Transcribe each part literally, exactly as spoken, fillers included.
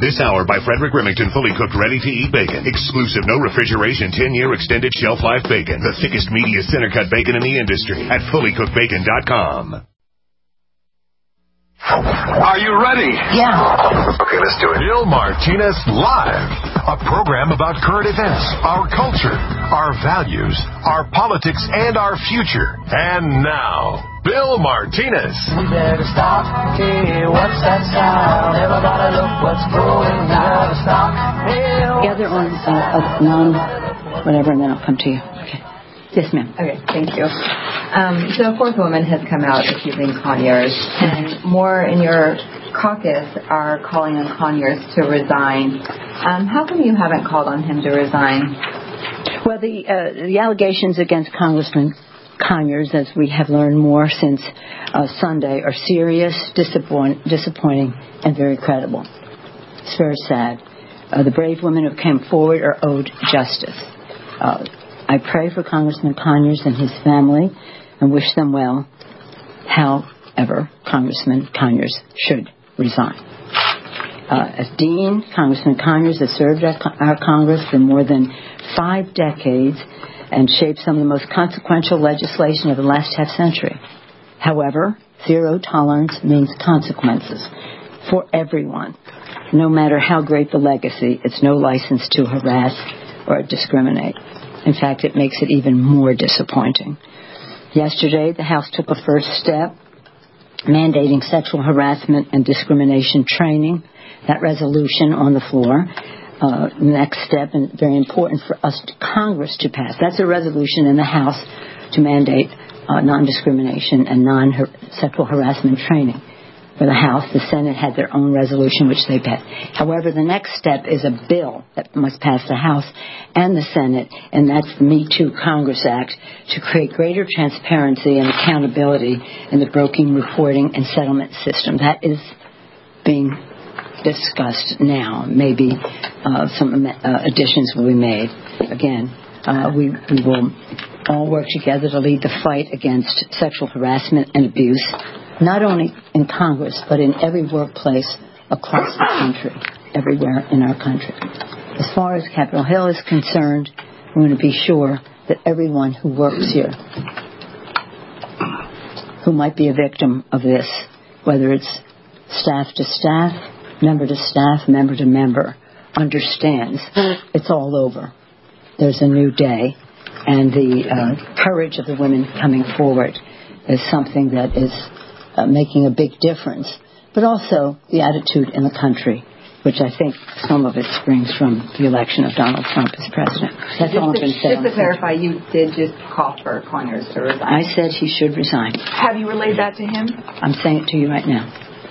This hour by Frederick Remington, fully cooked, ready-to-eat bacon. Exclusive, no refrigeration, ten-year extended shelf life bacon. The thickest, meatiest center-cut bacon in the industry at fully cooked bacon dot com. Are you ready? Yeah. Okay, let's do it. Bill Martinez Live, a program about current events, our culture, our values, our politics, and our future. And now, Bill Martinez. We better stop. Hey, what's that sound? Everybody look what's going down. Stop. Hey, the other one, uh, of non, whatever, and then I'll come to you. Okay. Yes, ma'am. Okay, thank you. Um, so a fourth woman has come out accusing Conyers, and more in your caucus are calling on Conyers to resign. Um, how come you haven't called on him to resign? Well, the uh, the allegations against Congressman Conyers, as we have learned more since uh, Sunday, are serious, disappoint, disappointing, and very credible. It's very sad. Uh, the brave women who came forward are owed justice. Uh, I pray for Congressman Conyers and his family and wish them well. However, Congressman Conyers should resign. Uh, as Dean, Congressman Conyers has served our, our Congress for more than five decades and shaped some of the most consequential legislation of the last half century. However, zero tolerance means consequences for everyone. No matter how great the legacy, it's no license to harass or discriminate. In fact, it makes it even more disappointing. Yesterday, the House took a first step, mandating sexual harassment and discrimination training. That resolution on the floor. Uh, next step, and very important for us, to Congress, to pass. That's a resolution in the House to mandate uh, non-discrimination and non-sexual harassment training. For the House, the Senate had their own resolution, which they passed. However, the next step is a bill that must pass the House and the Senate, and that's the Me Too Congress Act, to create greater transparency and accountability in the broking, reporting, and settlement system. That is being discussed now. Maybe uh, some uh, additions will be made. Again, uh, we, we will all work together to lead the fight against sexual harassment and abuse, not only in Congress, but in every workplace across the country, everywhere in our country. As far as Capitol Hill is concerned, we want to be sure that everyone who works here, who might be a victim of this, whether it's staff to staff, member to staff, member to member, understands it's all over. There's a new day, and the uh, courage of the women coming forward is something that is uh, making a big difference, but also the attitude in the country, which I think some of it springs from the election of Donald Trump as president. That's just all to, I've been saying. Just to clarify, you did just call for Conyers to resign. I said he should resign. Have you relayed that to him? I'm saying it to you right now.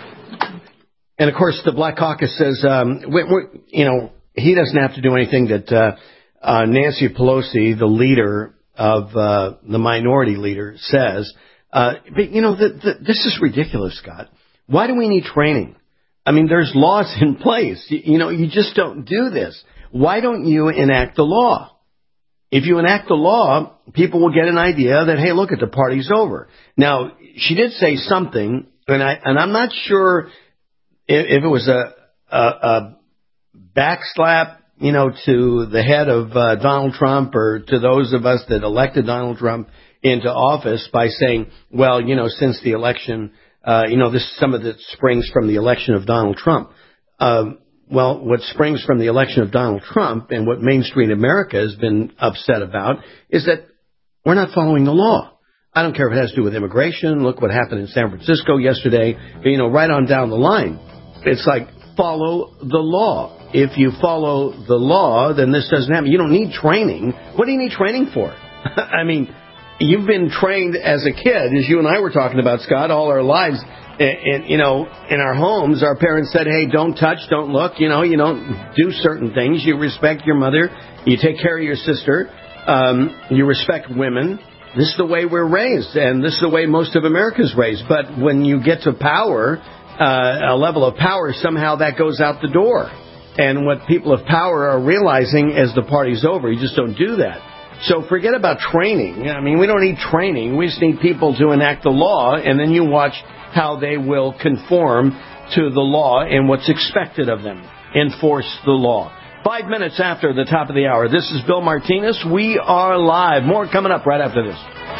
And, of course, the Black Caucus says, um, we, we, you know, he doesn't have to do anything that uh, uh, Nancy Pelosi, the leader of uh, the minority leader, says. Uh, but, you know, the, the, this is ridiculous, Scott. Why do we need training? I mean, there's laws in place. You, you know, you just don't do this. Why don't you enact the law? If you enact the law, people will get an idea that, hey, look, at the party's over. Now, she did say something, and, I, and I'm not sure if it was a, a, a backslap, you know, to the head of uh, Donald Trump or to those of us that elected Donald Trump into office by saying, well, you know, since the election, uh, you know, this some of it springs from the election of Donald Trump. Uh, well, what springs from the election of Donald Trump and what Main Street America has been upset about is that we're not following the law. I don't care if it has to do with immigration. Look what happened in San Francisco yesterday. You know, right on down the line. It's like, follow the law. If you follow the law, then this doesn't happen. You don't need training. What do you need training for? I mean, you've been trained as a kid, as you and I were talking about, Scott, all our lives. And, and, you know, in our homes, our parents said, hey, don't touch, don't look. You know, you don't do certain things. You respect your mother. You take care of your sister. Um, you respect women. This is the way we're raised, and this is the way most of America's raised. But when you get to power, uh, a level of power, somehow that goes out the door. And what people of power are realizing as the party's over, you just don't do that. So forget about training. I mean, we don't need training. We just need people to enact the law, and then you watch how they will conform to the law and what's expected of them. enforce the law. Five minutes after the top of the hour, this is Bill Martinez. We are live. More coming up right after this.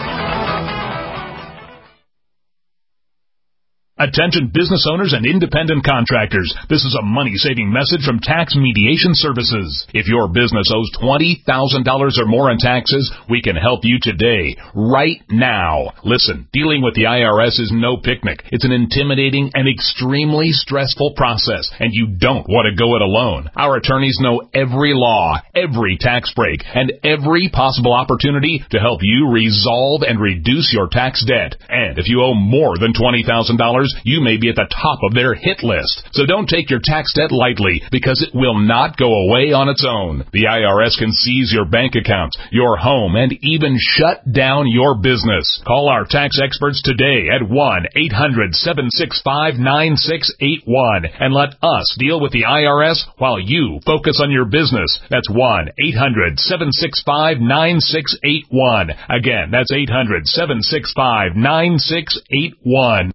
Attention business owners and independent contractors. This is a money-saving message from Tax Mediation Services. If your business owes twenty thousand dollars or more in taxes, we can help you today, right now. Listen, dealing with the I R S is no picnic. It's an intimidating and extremely stressful process, and you don't want to go it alone. Our attorneys know every law, every tax break, and every possible opportunity to help you resolve and reduce your tax debt. And if you owe more than twenty thousand dollars, you may be at the top of their hit list. So don't take your tax debt lightly, because it will not go away on its own. The I R S can seize your bank accounts, your home, and even shut down your business. Call our tax experts today at one eight hundred seven six five nine six eight one and let us deal with the I R S while you focus on your business. That's one eight hundred seven six five nine six eight one. Again, that's eight hundred seven six five nine six eight one.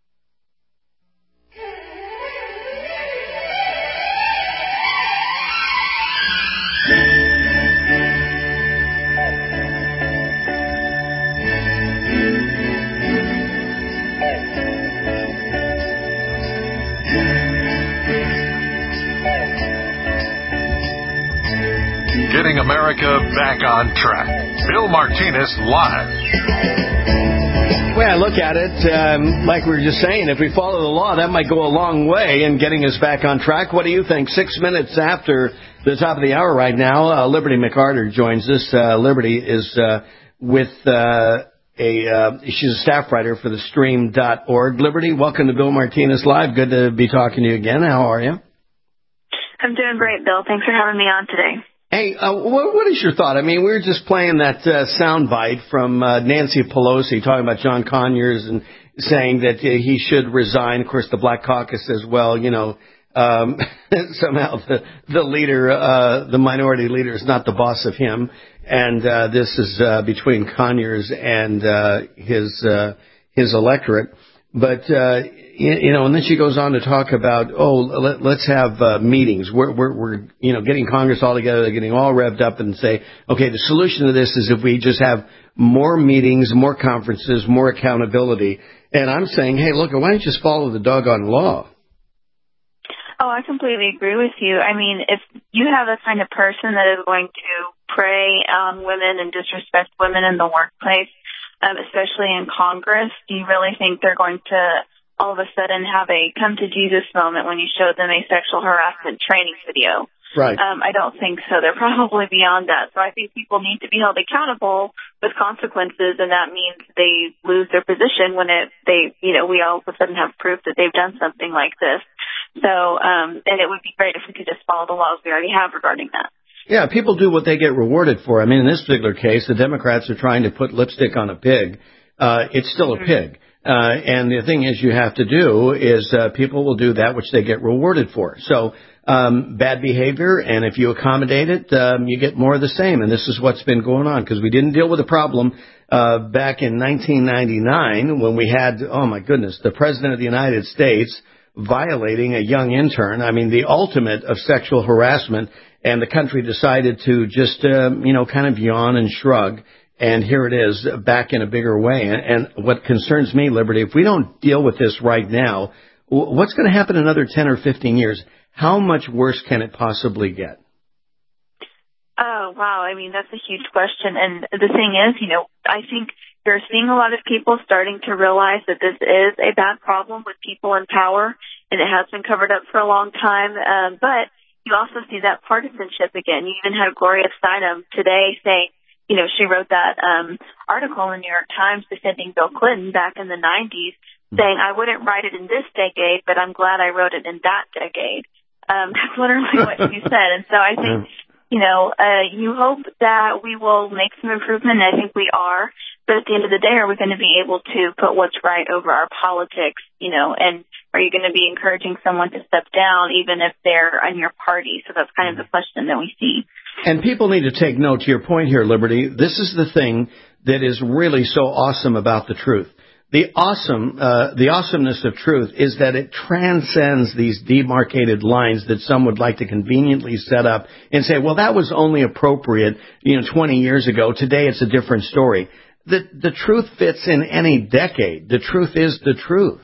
Getting America back on track. Bill Martinez live. The way I look at it, um, like we were just saying, if we follow the law, that might go a long way in getting us back on track. What do you think? Six minutes after the top of the hour right now, uh, Liberty McArthur joins us. Uh, Liberty is uh, with uh, a, uh, she's a staff writer for the stream dot org. Liberty, welcome to Bill Martinez Live. Good to be talking to you again. How are you? I'm doing great, Bill. Thanks for having me on today. Hey, uh, what, what is your thought? I mean, we were just playing that uh, sound bite from uh, Nancy Pelosi talking about John Conyers and saying that uh, he should resign. Of course, the Black Caucus says, well, you know, um, somehow the, the leader, uh, the minority leader is not the boss of him. And uh, this is uh, between Conyers and uh, his uh, his electorate. But, uh, you, you know, and then she goes on to talk about, oh, let, let's have uh, meetings. We're, we're, we're, you know, getting Congress all together, they're getting all revved up and say, okay, the solution to this is if we just have more meetings, more conferences, more accountability. And I'm saying, hey, look, why don't you just follow the doggone law? Oh, I completely agree with you. I mean, if you have a kind of person that is going to prey on women and disrespect women in the workplace, um, especially in Congress, do you really think they're going to all of a sudden have a come-to-Jesus moment when you show them a sexual harassment training video? Right. Um, I don't think so. They're probably beyond that. So I think people need to be held accountable with consequences, and that means they lose their position when it they you know we all of a sudden have proof that they've done something like this. So um, and it would be great if we could just follow the laws we already have regarding that. Yeah, people do what they get rewarded for. I mean, in this particular case, the Democrats are trying to put lipstick on a pig. Uh, it's still a pig. Uh, and the thing is you have to do is uh, people will do that which they get rewarded for. So um, bad behavior, and if you accommodate it, um, you get more of the same. And this is what's been going on, because we didn't deal with the problem uh, back in nineteen ninety-nine when we had, oh, my goodness, the President of the United States violating a young intern. I mean, the ultimate of sexual harassment. And the country decided to just, uh, you know, kind of yawn and shrug. And here it is back in a bigger way. And, and what concerns me, Liberty, if we don't deal with this right now, w- what's going to happen in another ten or fifteen years? How much worse can it possibly get? Oh, wow. I mean, that's a huge question. And the thing is, you know, I think you're seeing a lot of people starting to realize that this is a bad problem with people in power, and it has been covered up for a long time. Um, but you also see that partisanship again. You even had Gloria Steinem today saying, you know, she wrote that um, article in the New York Times defending Bill Clinton back in the nineties, saying, I wouldn't write it in this decade, but I'm glad I wrote it in that decade. Um, that's literally what she said. And so I think, you know, uh, you hope that we will make some improvement, and I think we are. But at the end of the day, are we going to be able to put what's right over our politics, you know, and are you going to be encouraging someone to step down even if they're on your party? So that's kind of the question that we see. And people need to take note to your point here, Liberty. This is the thing that is really so awesome about the truth. the awesome, uh, the awesomeness of truth is that it transcends these demarcated lines that some would like to conveniently set up and say, well, that was only appropriate, you know, twenty years ago. Today it's a different story. The, the truth fits in any decade. The truth is the truth.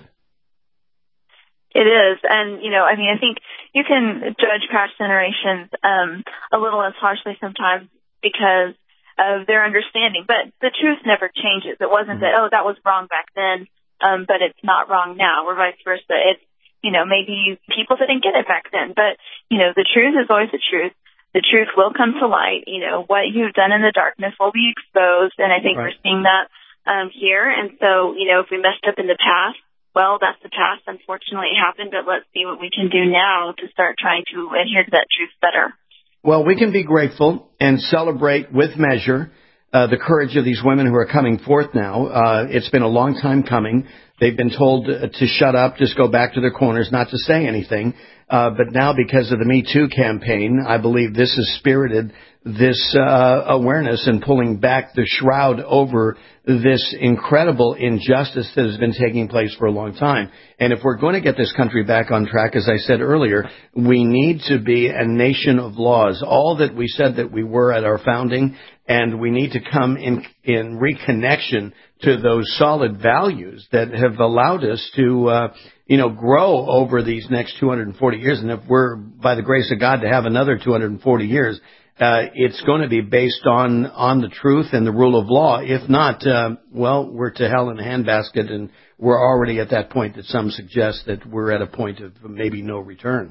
It is. And, you know, I mean, I think you can judge past generations um, a little less harshly sometimes because of their understanding. But the truth never changes. It wasn't that, oh, that was wrong back then, um, but it's not wrong now, or vice versa. It's, you know, maybe people didn't get it back then. But, you know, the truth is always the truth. The truth will come to light. You know, what you've done in the darkness will be exposed. And I think right. we're seeing that um, here. And so, you know, if we messed up in the past, well, that's the past. Unfortunately, it happened, but let's see what we can do now to start trying to adhere to that truth better. Well, we can be grateful and celebrate with measure uh, the courage of these women who are coming forth now. Uh, it's been a long time coming. They've been told to shut up, just go back to their corners, not to say anything. Uh, but now, because of the Me Too campaign, I believe this has spirited this uh, awareness and pulling back the shroud over this incredible injustice that has been taking place for a long time. And if we're going to get this country back on track, as I said earlier, we need to be a nation of laws, all that we said that we were at our founding, and we need to come in, in reconnection to those solid values that have allowed us to, uh, you know, grow over these next two hundred forty years. And if we're, by the grace of God, to have another two hundred forty years, Uh, it's going to be based on, on the truth and the rule of law. If not, uh, well, we're to hell in a handbasket, and we're already at that point that some suggest that we're at a point of maybe no return.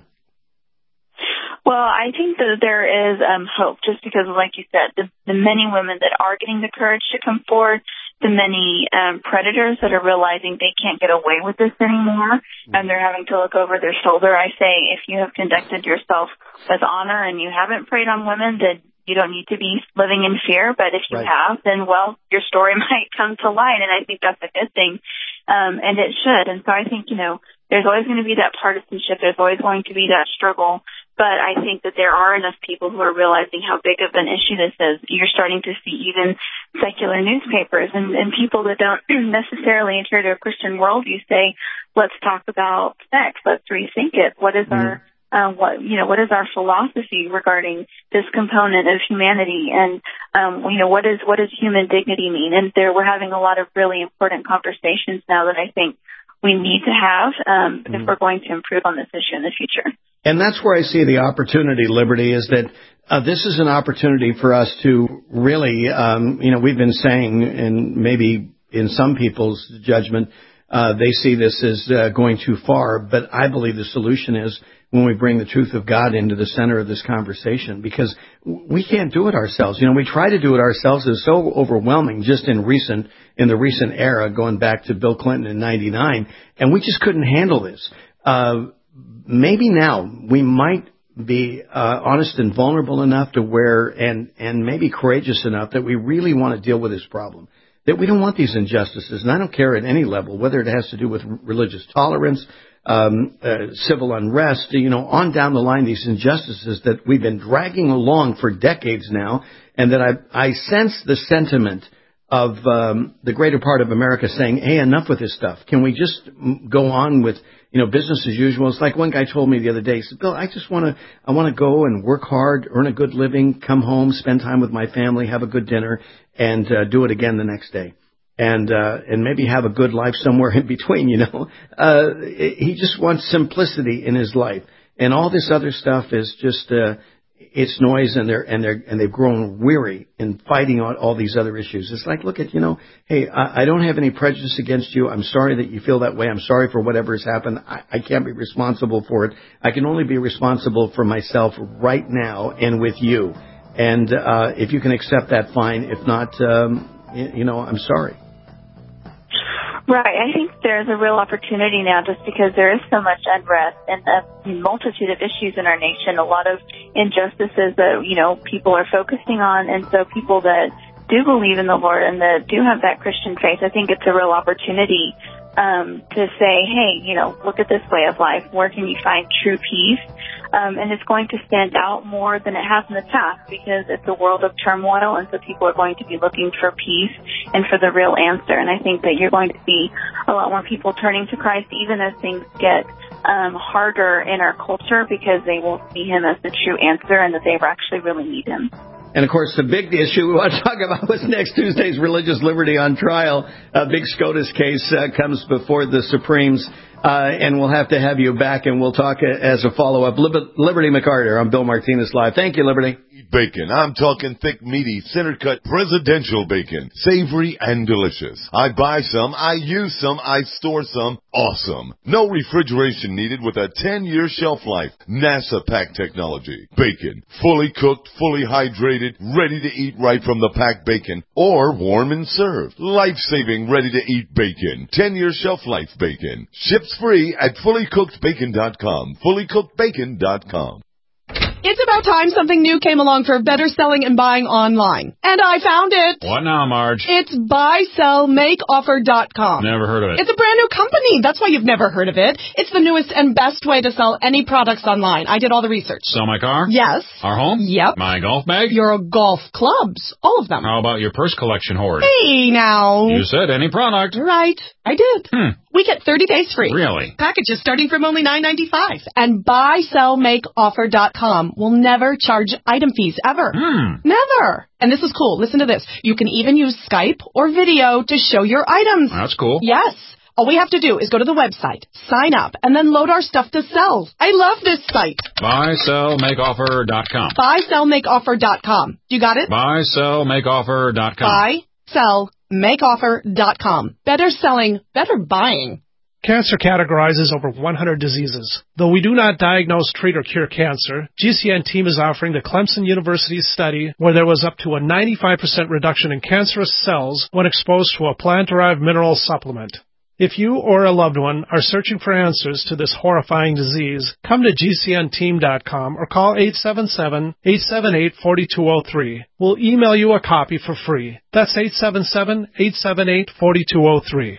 Well, I think that there is um, hope, just because, like you said, the, the many women that are getting the courage to come forward, the many um, predators that are realizing they can't get away with this anymore, mm-hmm. and they're having to look over their shoulder. I say, if you have conducted yourself with honor and you haven't preyed on women, then you don't need to be living in fear. But if you right. have, then, well, your story might come to light, and I think that's a good thing, um, and it should. And so I think, you know, there's always going to be that partisanship. There's always going to be that struggle. But I think that there are enough people who are realizing how big of an issue this is. You're starting to see even secular newspapers and, and people that don't necessarily adhere to a Christian worldview say, let's talk about sex. Let's rethink it. What is mm. our, uh, what, you know, what is our philosophy regarding this component of humanity? And, um, you know, what is, what does human dignity mean? And there, we're having a lot of really important conversations now that I think we need to have um, mm. if we're going to improve on this issue in the future. And that's where I see the opportunity, Liberty, is that uh, this is an opportunity for us to really, um, you know, we've been saying, and maybe in some people's judgment, uh, they see this as uh, going too far. But I believe the solution is when we bring the truth of God into the center of this conversation, because we can't do it ourselves. You know, we try to do it ourselves. It's so overwhelming just in recent, in the recent era, going back to Bill Clinton in ninety-nine, and we just couldn't handle this. Uh, maybe now we might be uh, honest and vulnerable enough to where, and, and maybe courageous enough that we really want to deal with this problem, that we don't want these injustices. And I don't care at any level, whether it has to do with religious tolerance, um, uh, civil unrest, you know, on down the line, these injustices that we've been dragging along for decades now, and that I, I sense the sentiment of um, the greater part of America saying, hey, enough with this stuff. Can we just go on with, you know, business as usual? It's like one guy told me the other day, he said, Bill, I just want to, I want to go and work hard, earn a good living, come home, spend time with my family, have a good dinner, and uh, do it again the next day. And, uh, and maybe have a good life somewhere in between, you know. Uh, he just wants simplicity in his life. And all this other stuff is just, uh, it's noise, and they're, and they're, and they've grown weary in fighting on all these other issues. It's like, look at, you know, hey, I, I don't have any prejudice against you. I'm sorry that you feel that way. I'm sorry for whatever has happened. I, I can't be responsible for it. I can only be responsible for myself right now and with you. And, uh, if you can accept that, fine. If not, um, you, you know, I'm sorry. Right. I think there's a real opportunity now, just because there is so much unrest and a multitude of issues in our nation, a lot of injustices that, you know, people are focusing on. And so people that do believe in the Lord and that do have that Christian faith, I think it's a real opportunity um, to say, hey, you know, look at this way of life. Where can you find true peace? Um, and it's going to stand out more than it has in the past because it's a world of turmoil, and so people are going to be looking for peace and for the real answer. And I think that you're going to see a lot more people turning to Christ even as things get um, harder in our culture because they will see him as the true answer and that they actually really need him. And, of course, the big issue we want to talk about was next Tuesday's Religious Liberty on Trial. A big SCOTUS case uh, comes before the Supremes, uh, and we'll have to have you back, and we'll talk as a follow-up. Lib- Liberty McCarter, I'm Bill Martinez Live. Thank you, Liberty. Bacon. I'm talking thick, meaty, center-cut presidential bacon. Savory and delicious. I buy some, I use some, I store some. Awesome. No refrigeration needed with a ten-year shelf life. NASA pack technology. Bacon. Fully cooked, fully hydrated, ready to eat right from the packed bacon. Or warm and served. Life-saving, ready-to-eat bacon. ten-year shelf life bacon. Ships free at fully cooked bacon dot com. fully cooked bacon dot com. It's about time something new came along for better selling and buying online. And I found it. What now, Marge? It's buy sell make offer dot com. Never heard of it. It's a brand new company. That's why you've never heard of it. It's the newest and best way to sell any products online. I did all the research. Sell my car? Yes. Our home? Yep. My golf bag? Your golf clubs. All of them. How about your purse collection hoard? Hey, now. You said any product. Right. I did. Hmm. We get thirty days free. Really? Packages starting from only nine ninety-five. And buy sell make offer dot com will never charge item fees ever. Hmm. Never. And this is cool. Listen to this. You can even use Skype or video to show your items. That's cool. Yes. All we have to do is go to the website, sign up, and then load our stuff to sell. I love this site. buy sell make offer dot com. buy sell make offer dot com. You got it? buy sell make offer dot com. buy sell make offer dot com. Better selling, better buying. Cancer categorizes over one hundred diseases. Though we do not diagnose, treat, or cure cancer, G C N team is offering the Clemson University study where there was up to a ninety-five percent reduction in cancerous cells when exposed to a plant-derived mineral supplement. If you or a loved one are searching for answers to this horrifying disease, come to G C N team dot com or call eight seven seven, eight seven eight, four two zero three. We'll email you a copy for free. That's eight seven seven, eight seven eight, four two zero three.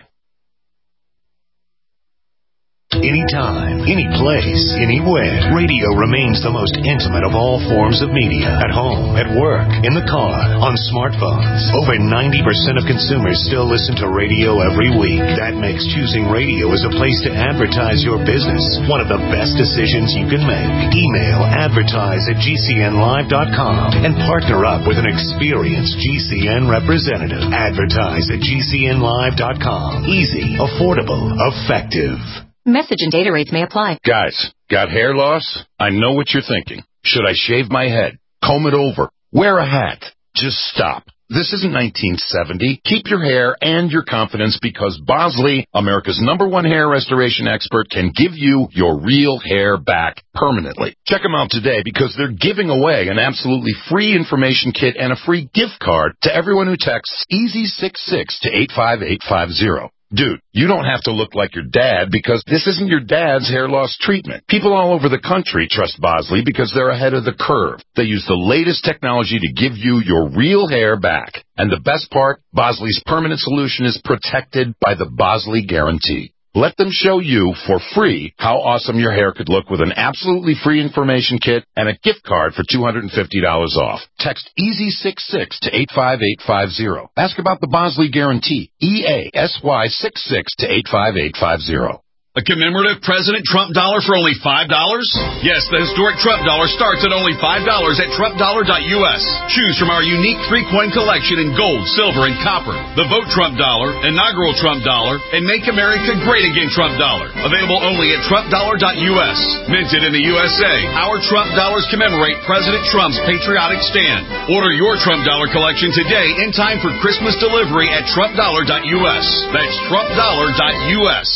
Anytime, any place, anywhere. Radio remains the most intimate of all forms of media. At home, at work, in the car, on smartphones. Over ninety percent of consumers still listen to radio every week. That makes choosing radio as a place to advertise your business one of the best decisions you can make. Email advertise at G C N live dot com and partner up with an experienced G C N representative. Advertise at G C N live dot com. Easy, affordable, effective. Message and data rates may apply. Guys, got hair loss? I know what you're thinking. Should I shave my head? Comb it over? Wear a hat? Just stop. This isn't nineteen seventy. Keep your hair and your confidence because Bosley, America's number one hair restoration expert, can give you your real hair back permanently. Check them out today because they're giving away an absolutely free information kit and a free gift card to everyone who texts easy sixty-six to eight five eight five zero. Dude, you don't have to look like your dad because this isn't your dad's hair loss treatment. People all over the country trust Bosley because they're ahead of the curve. They use the latest technology to give you your real hair back. And the best part, Bosley's permanent solution is protected by the Bosley Guarantee. Let them show you for free how awesome your hair could look with an absolutely free information kit and a gift card for two hundred fifty dollars off. Text easy sixty-six to eight five eight five zero. Ask about the Bosley Guarantee. E A S Y sixty-six to eight five eight five zero. A commemorative President Trump dollar for only five dollars? Yes, the historic Trump dollar starts at only five dollars at Trump dollar dot U S. Choose from our unique three-coin collection in gold, silver, and copper. The Vote Trump dollar, Inaugural Trump dollar, and Make America Great Again Trump dollar. Available only at Trump dollar dot U S. Minted in the U S A, our Trump dollars commemorate President Trump's patriotic stand. Order your Trump dollar collection today in time for Christmas delivery at Trump dollar dot U S. That's Trump dollar dot U S.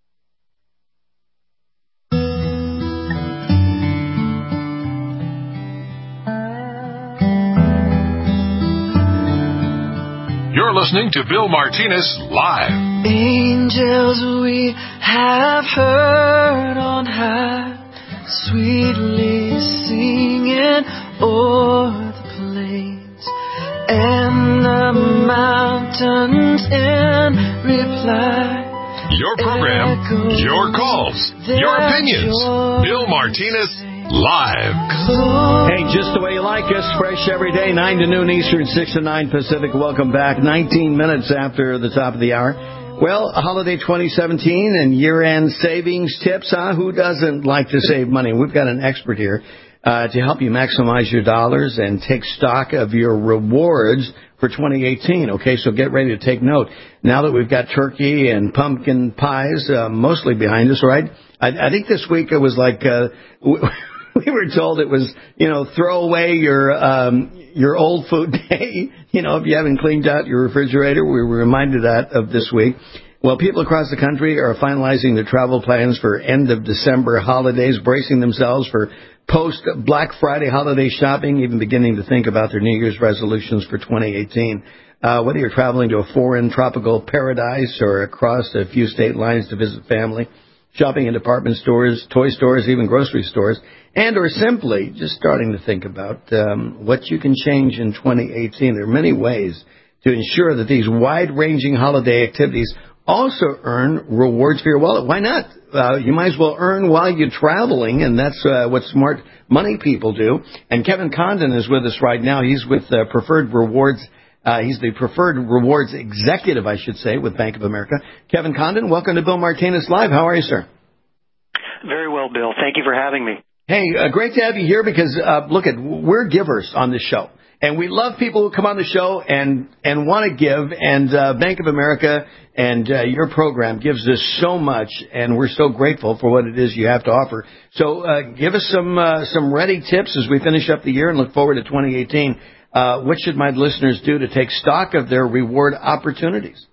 You're listening to Bill Martinez Live. Angels we have heard on high, sweetly singing o'er the plains and the mountains in reply. You're Your program, your calls, your opinions. Bill Martinez, live. Hey, just the way you like us, fresh every day, nine to noon Eastern, six to nine Pacific. Welcome back, nineteen minutes after the top of the hour. Well, holiday twenty seventeen and year-end savings tips, huh? Who doesn't like to save money? We've got an expert here uh, to help you maximize your dollars and take stock of your rewards for twenty eighteen. Okay, so get ready to take note. Now that we've got turkey and pumpkin pies uh, mostly behind us, right? I, I think this week it was like uh, we were told it was, you know, throw away your um, your old food day. You know, if you haven't cleaned out your refrigerator, we were reminded that of this week. Well, people across the country are finalizing their travel plans for end of December holidays, bracing themselves for post-Black Friday holiday shopping, even beginning to think about their New Year's resolutions for twenty eighteen. Uh, whether you're traveling to a foreign tropical paradise or across a few state lines to visit family, shopping in department stores, toy stores, even grocery stores, and or simply just starting to think about um, what you can change in twenty eighteen. There are many ways to ensure that these wide-ranging holiday activities also earn rewards for your wallet. Why not? Uh, you might as well earn while you're traveling, and that's uh, what smart money people do. And Kevin Condon is with us right now. He's with uh, Preferred Rewards. Uh, he's the Preferred Rewards Executive, I should say, with Bank of America. Kevin Condon, welcome to Bill Martinez Live. How are you, sir? Very well, Bill. Thank you for having me. Hey, uh, great to have you here because, uh, look, at we're givers on this show. And we love people who come on the show and, and want to give. And uh, Bank of America and uh, your program gives us so much, and we're so grateful for what it is you have to offer. So uh, give us some uh, some ready tips as we finish up the year and look forward to twenty eighteen. Uh, what should my listeners do to take stock of their reward opportunities?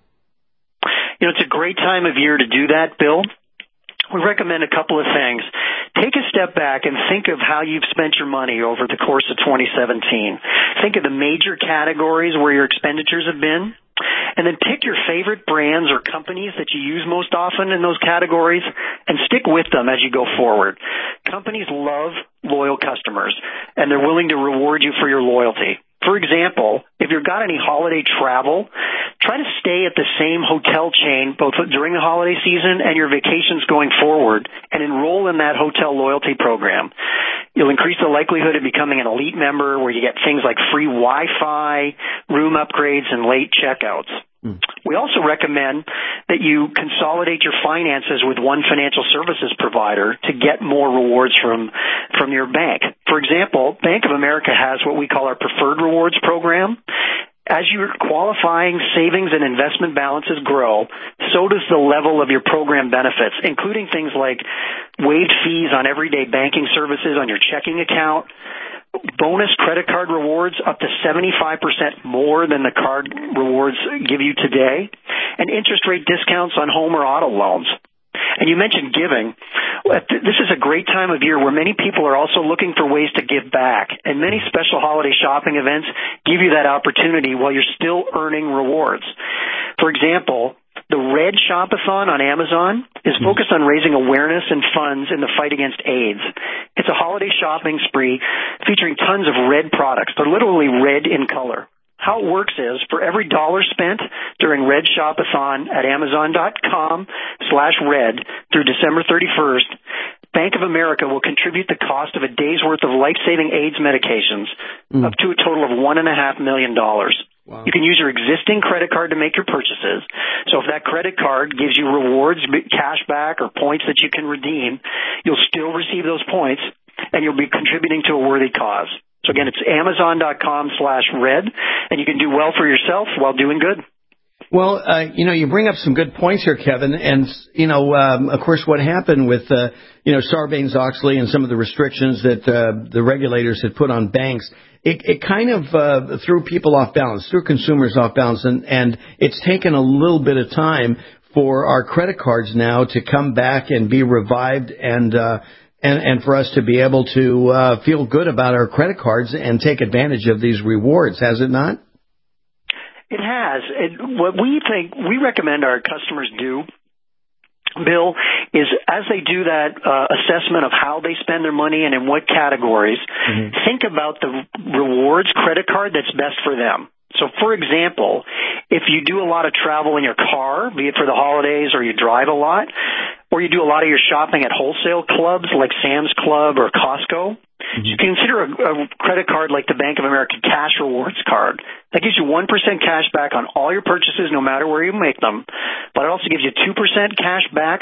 You know, it's a great time of year to do that, Bill. We recommend a couple of things. Take a step back and think of how you've spent your money over the course of twenty seventeen. Think of the major categories where your expenditures have been, and then pick your favorite brands or companies that you use most often in those categories and stick with them as you go forward. Companies love loyal customers, and they're willing to reward you for your loyalty. For example, if you've got any holiday travel, try to stay at the same hotel chain both during the holiday season and your vacations going forward and enroll in that hotel loyalty program. You'll increase the likelihood of becoming an elite member where you get things like free Wi-Fi, room upgrades, and late checkouts. Mm. We also recommend that you consolidate your finances with one financial services provider to get more rewards from, from your bank. For example, Bank of America has what we call our Preferred Rewards program. As your qualifying savings and investment balances grow, so does the level of your program benefits, including things like waived fees on everyday banking services on your checking account, bonus credit card rewards up to seventy-five percent more than the card rewards give you today, and interest rate discounts on home or auto loans. And you mentioned giving. This is a great time of year where many people are also looking for ways to give back, and many special holiday shopping events give you that opportunity while you're still earning rewards. For example, the Red Shop-a-thon on Amazon is focused on raising awareness and funds in the fight against AIDS. It's a holiday shopping spree featuring tons of red products. They're literally red in color. How it works is, for every dollar spent during Red Shop-a-thon at Amazon.com slash red through December thirty-first, Bank of America will contribute the cost of a day's worth of life-saving AIDS medications mm. up to a total of one point five million dollars. Wow. You can use your existing credit card to make your purchases. So if that credit card gives you rewards, cash back, or points that you can redeem, you'll still receive those points, and you'll be contributing to a worthy cause. So again, it's Amazon.com slash red, and you can do well for yourself while doing good. Well, uh, you know, you bring up some good points here, Kevin. And, you know, um, of course, what happened with, uh, you know, Sarbanes-Oxley and some of the restrictions that uh, the regulators had put on banks, it, it kind of uh, threw people off balance, threw consumers off balance. And, and it's taken a little bit of time for our credit cards now to come back and be revived and uh And, and for us to be able to uh, feel good about our credit cards and take advantage of these rewards, has it not? It has. It, what we think, we recommend our customers do, Bill, is as they do that uh, assessment of how they spend their money and in what categories, mm-hmm. think about the rewards credit card that's best for them. So, for example, if you do a lot of travel in your car, be it for the holidays or you drive a lot, or you do a lot of your shopping at wholesale clubs like Sam's Club or Costco, mm-hmm. you consider a, a credit card like the Bank of America Cash Rewards card. That gives you one percent cash back on all your purchases no matter where you make them, but it also gives you two percent cash back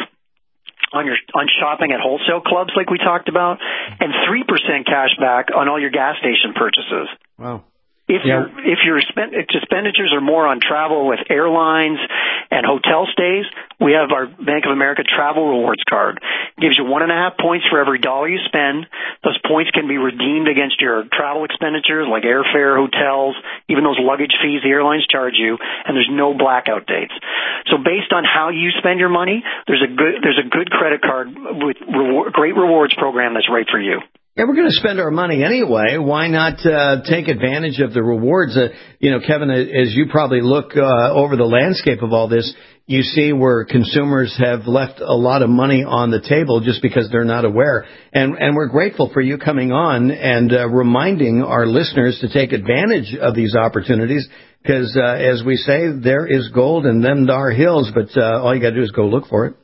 on your on shopping at wholesale clubs like we talked about, and three percent cash back on all your gas station purchases. Wow. If yeah. your if your spend, expenditures are more on travel with airlines and hotel stays, we have our Bank of America Travel Rewards card. It gives you one and a half points for every dollar you spend. Those points can be redeemed against your travel expenditures like airfare, hotels, even those luggage fees the airlines charge you, and there's no blackout dates. So based on how you spend your money, there's a good there's a good credit card with reward, great rewards program that's right for you. Yeah, we're going to spend our money anyway. Why not uh, take advantage of the rewards? Uh, you know, Kevin, as you probably look uh, over the landscape of all this, you see where consumers have left a lot of money on the table just because they're not aware. And, and we're grateful for you coming on and uh, reminding our listeners to take advantage of these opportunities because, uh, as we say, there is gold and them dar hills, but uh, all you got to do is go look for it.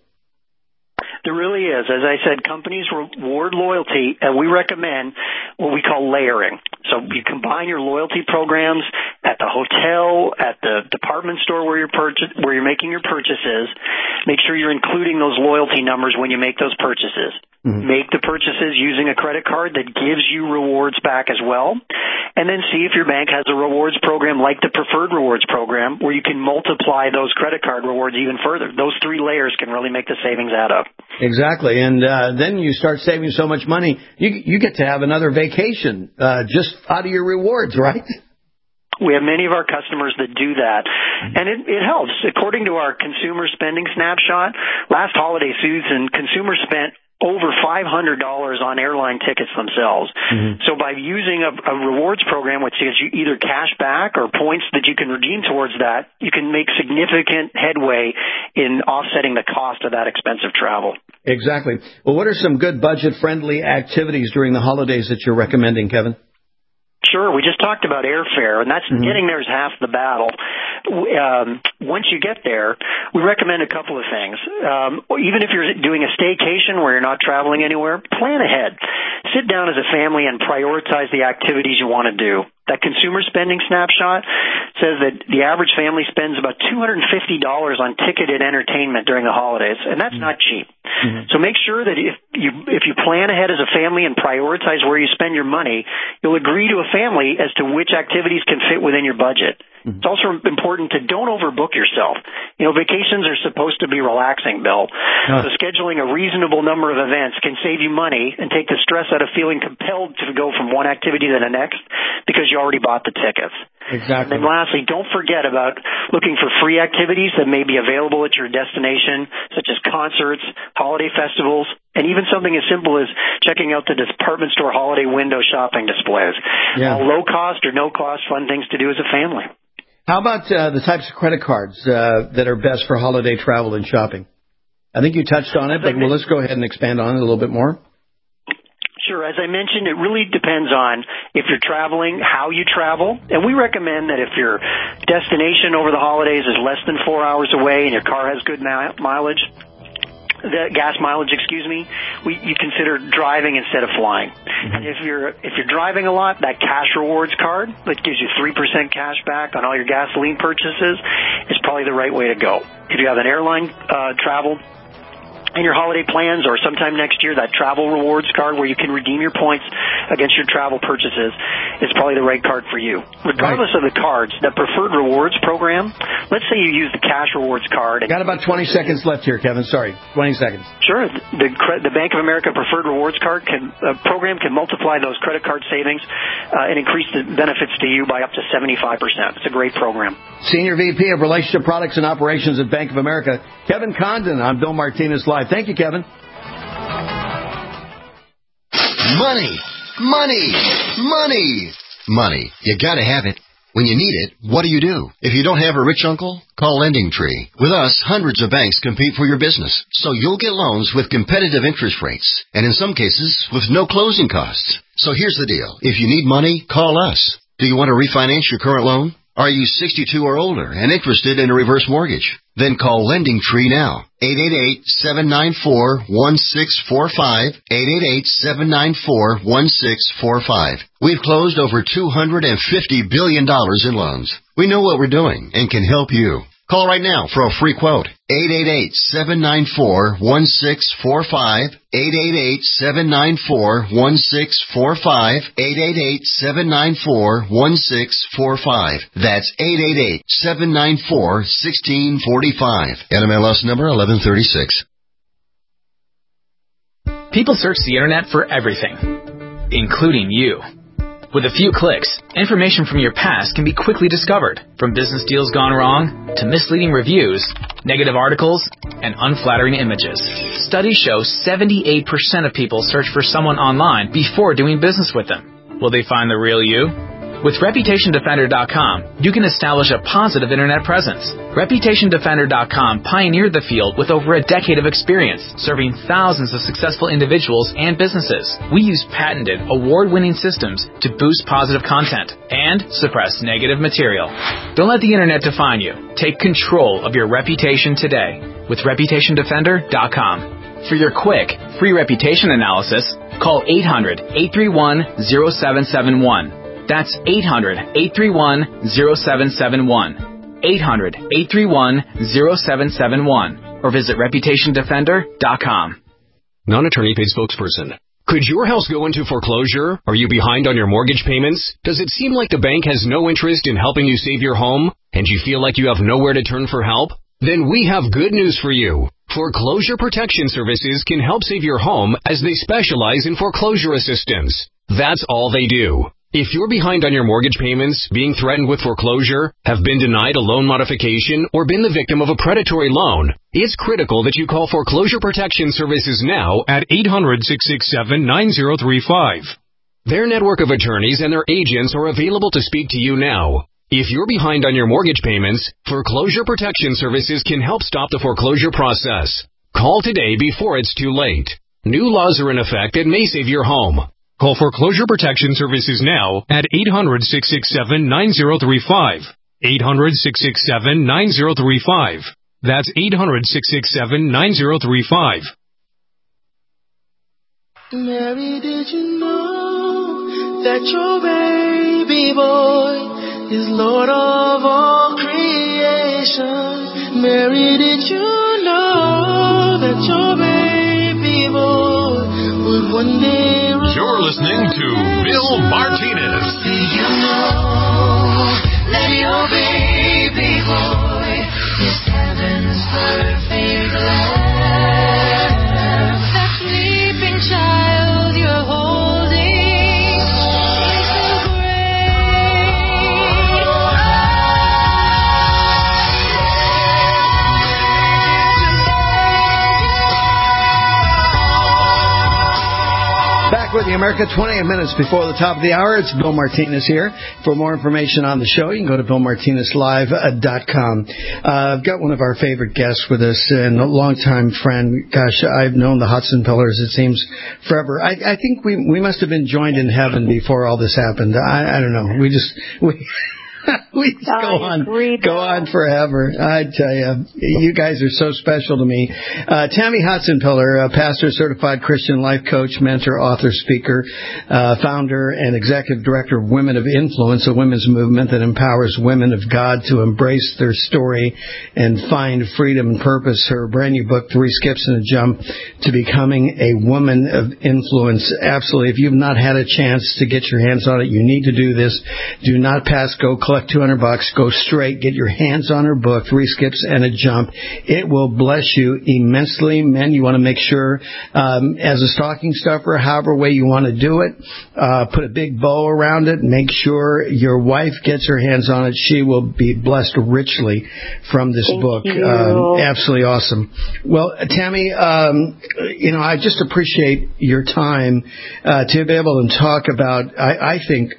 There really is. As I said, companies reward loyalty, and we recommend what we call layering. So you combine your loyalty programs at the hotel, at the department store where you're purchase, where you're making your purchases. Make sure you're including those loyalty numbers when you make those purchases. Mm-hmm. Make the purchases using a credit card that gives you rewards back as well. And then see if your bank has a rewards program like the Preferred Rewards program where you can multiply those credit card rewards even further. Those three layers can really make the savings add up. Exactly. And uh, then you start saving so much money, you you get to have another vacation uh, just out of your rewards, right? We have many of our customers that do that, and it, it helps. According to our consumer spending snapshot, last holiday season, consumers spent over five hundred dollars on airline tickets themselves. Mm-hmm. So by using a, a rewards program which gives you either cash back or points that you can redeem towards that, you can make significant headway in offsetting the cost of that expensive travel. Exactly. Well, what are some good budget-friendly activities during the holidays that you're recommending, Kevin? Sure. We just talked about airfare, and that's mm-hmm. getting there is half the battle. Um, once you get there, we recommend a couple of things. Um, even if you're doing a staycation where you're not traveling anywhere, plan ahead. Sit down as a family and prioritize the activities you want to do. That consumer spending snapshot says that the average family spends about two hundred fifty dollars on ticketed entertainment during the holidays, and that's not cheap. Mm-hmm. So make sure that if you if you plan ahead as a family and prioritize where you spend your money, you'll agree to a family as to which activities can fit within your budget. Mm-hmm. It's also important to don't overbook yourself. You know, vacations are supposed to be relaxing, Bill. Huh. So scheduling a reasonable number of events can save you money and take the stress out of feeling compelled to go from one activity to the next because you already bought the tickets. Exactly. And then lastly, don't forget about looking for free activities that may be available at your destination, such as concerts, holiday festivals, and even something as simple as checking out the department store holiday window shopping displays. Yeah. All low cost or no cost fun things to do as a family. How about uh, the types of credit cards uh, that are best for holiday travel and shopping? I think you touched on it, but well, let's go ahead and expand on it a little bit more. Sure. As I mentioned, it really depends on if you're traveling, how you travel. And we recommend that if your destination over the holidays is less than four hours away and your car has good mileage, the gas mileage, excuse me, we, you consider driving instead of flying. Mm-hmm. And if you're if you're driving a lot, that Cash Rewards card that gives you three percent cash back on all your gasoline purchases is probably the right way to go. If you have an airline uh, travel in your holiday plans or sometime next year, that Travel Rewards card where you can redeem your points against your travel purchases is probably the right card for you. Regardless right. of the cards, the Preferred Rewards program, let's say you use the Cash Rewards card. Got about twenty seconds left here, Kevin. Sorry, twenty seconds. Sure. The the Bank of America Preferred Rewards card can uh, program can multiply those credit card savings uh, and increase the benefits to you by up to seventy-five percent. It's a great program. Senior V P of Relationship Products and Operations at Bank of America, Kevin Condon on Bill Martinez Live. Thank you, Kevin. Money, money, money, money. You gotta have it. When you need it, what do you do? If you don't have a rich uncle, call LendingTree. With us, hundreds of banks compete for your business, so you'll get loans with competitive interest rates, and in some cases, with no closing costs. So here's the deal. If you need money, call us. Do you want to refinance your current loan? Are you sixty-two or older and interested in a reverse mortgage? Then call Lending Tree now. eight eight eight, seven nine four, one six four five. eight eight eight, seven nine four, one six four five. We've closed over two hundred fifty billion dollars in loans. We know what we're doing and can help you. Call right now for a free quote. eight eight eight, seven nine four, one six four five. eight eight eight, seven nine four, one six four five. eight eight eight, seven nine four, one six four five. That's eight eight eight, seven nine four, one six four five. N M L S number eleven thirty-six. People search the internet for everything, including you. With a few clicks, information from your past can be quickly discovered, from business deals gone wrong to misleading reviews, negative articles, and unflattering images. Studies show seventy-eight percent of people search for someone online before doing business with them. Will they find the real you? With Reputation Defender dot com, you can establish a positive internet presence. Reputation Defender dot com pioneered the field with over a decade of experience, serving thousands of successful individuals and businesses. We use patented, award-winning systems to boost positive content and suppress negative material. Don't let the internet define you. Take control of your reputation today with Reputation Defender dot com. For your quick, free reputation analysis, call eight hundred, eight three one, zero seven seven one. That's eight hundred, eight three one, zero seven seven one. eight hundred, eight three one, zero seven seven one. Or visit Reputation Defender dot com. Non-attorney paid spokesperson. Could your house go into foreclosure? Are you behind on your mortgage payments? Does it seem like the bank has no interest in helping you save your home? And you feel like you have nowhere to turn for help? Then we have good news for you. Foreclosure Protection Services can help save your home as they specialize in foreclosure assistance. That's all they do. If you're behind on your mortgage payments, being threatened with foreclosure, have been denied a loan modification, or been the victim of a predatory loan, it's critical that you call Foreclosure Protection Services now at eight hundred, six six seven, nine zero three five. Their network of attorneys and their agents are available to speak to you now. If you're behind on your mortgage payments, Foreclosure Protection Services can help stop the foreclosure process. Call today before it's too late. New laws are in effect that may save your home. Call Foreclosure Protection Services now at eight hundred, six six seven, nine zero three five. eight hundred, six six seven, nine zero three five. That's eight hundred, six six seven, nine zero three five. Mary, did you know that your baby boy is Lord of all creation? Mary, did you know that your baby boy would one day... You're listening to Bill Martinez. Do you know that your baby boy is heaven's perfect lamb? That sleeping child you're holding is so Back with you, America, twenty-eight minutes before the top of the hour. It's Bill Martinez here. For more information on the show, you can go to Bill Martinez Live dot com. Uh, I've got one of our favorite guests with us and a longtime friend. Gosh, I've known the Hudson Pillars, it seems, forever. I, I think we we must have been joined in heaven before all this happened. I, I don't know. We just... we. we just go on, go on forever. I tell you, you guys are so special to me. Uh, Tammy Hudson Pillar, a pastor, certified Christian life coach, mentor, author, speaker, uh, founder, and executive director of Women of Influence, a women's movement that empowers women of God to embrace their story and find freedom and purpose. Her brand new book, Three Skips and a Jump to Becoming a Woman of Influence. Absolutely. If you've not had a chance to get your hands on it, you need to do this. Do not pass go. Collect two hundred bucks. Go straight. Get your hands on her book, Three Skips and a Jump. It will bless you immensely. Men, you want to make sure, um, as a stocking stuffer, however way you want to do it, uh, put a big bow around it. Make sure your wife gets her hands on it. She will be blessed richly from this Thank book. you. Um, absolutely awesome. Well, Tammy, um, you know, I just appreciate your time uh, to be able to talk about, I, I think,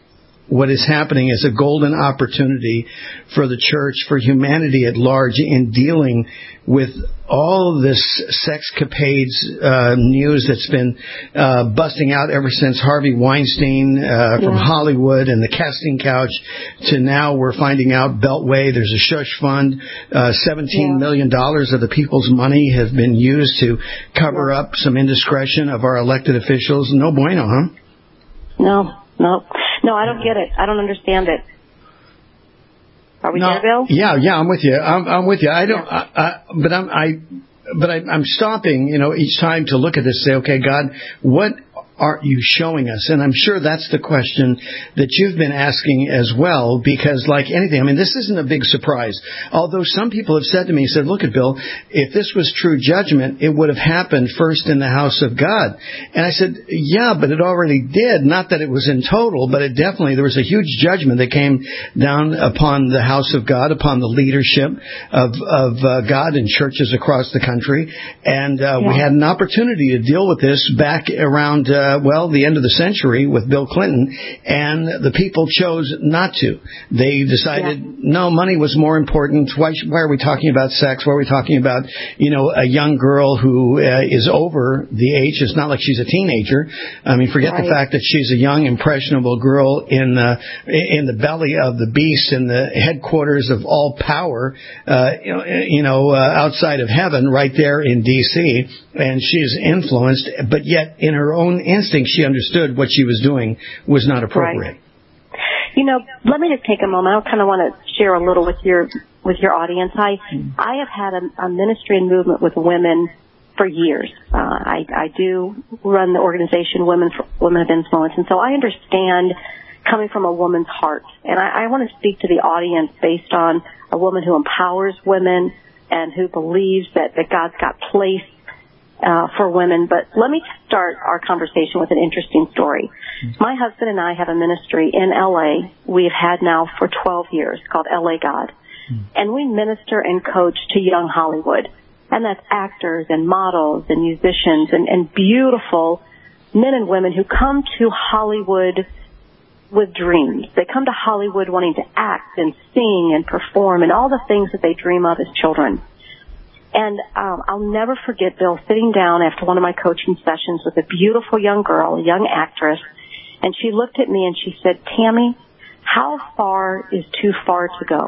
what is happening as a golden opportunity for the church, for humanity at large, in dealing with all of this sexcapades uh, news that's been uh, busting out ever since Harvey Weinstein uh, from Yeah. Hollywood and the casting couch to now we're finding out Beltway. There's a shush fund. Uh, seventeen Yeah. million dollars of the people's money has been used to cover up some indiscretion of our elected officials. No bueno, huh? No, no. No, I don't get it. I don't understand it. Are we No, there, Bill? Yeah, yeah, I'm with you. I'm, I'm with you. I don't, I, I, but I'm, I, but I, I'm stopping, you know, each time to look at this, say, okay, God, what aren't you showing us? And I'm sure that's the question that you've been asking as well, because like anything, I mean, this isn't a big surprise. Although some people have said to me, said, look at Bill, if this was true judgment, it would have happened first in the house of God. And I said, yeah, but it already did. Not that it was in total, but it definitely, there was a huge judgment that came down upon the house of God, upon the leadership of, of uh, God in churches across the country. And uh, yeah. we had an opportunity to deal with this back around uh, Uh, well, the end of the century with Bill Clinton, and the people chose not to. They decided, yeah. no, money was more important. Why, why are we talking about sex? Why are we talking about, you know, a young girl who uh, is over the age? It's not like she's a teenager. I mean, forget right. the fact that she's a young, impressionable girl in the, in the belly of the beast, in the headquarters of all power, uh, you know, you know uh, outside of heaven, right there in D C, and she's influenced, but yet in her own instinct, she understood what she was doing was not appropriate. Right. You know, let me just take a moment. I kind of want to share a little with your with your audience. I I have had a, a ministry and movement with women for years. Uh, I I do run the organization Women for Women of Influence, and so I understand coming from a woman's heart. And I, I want to speak to the audience based on a woman who empowers women and who believes that that God's got place Uh, for women. But let me start our conversation with an interesting story. My husband and I have a ministry in L A we've had now for twelve years called L A God. And we minister and coach to young Hollywood. And that's actors and models and musicians and, and beautiful men and women who come to Hollywood with dreams. They come to Hollywood wanting to act and sing and perform and all the things that they dream of as children. And um, I'll never forget Bill sitting down after one of my coaching sessions with a beautiful young girl, a young actress, and she looked at me and she said, Tammy, how far is too far to go?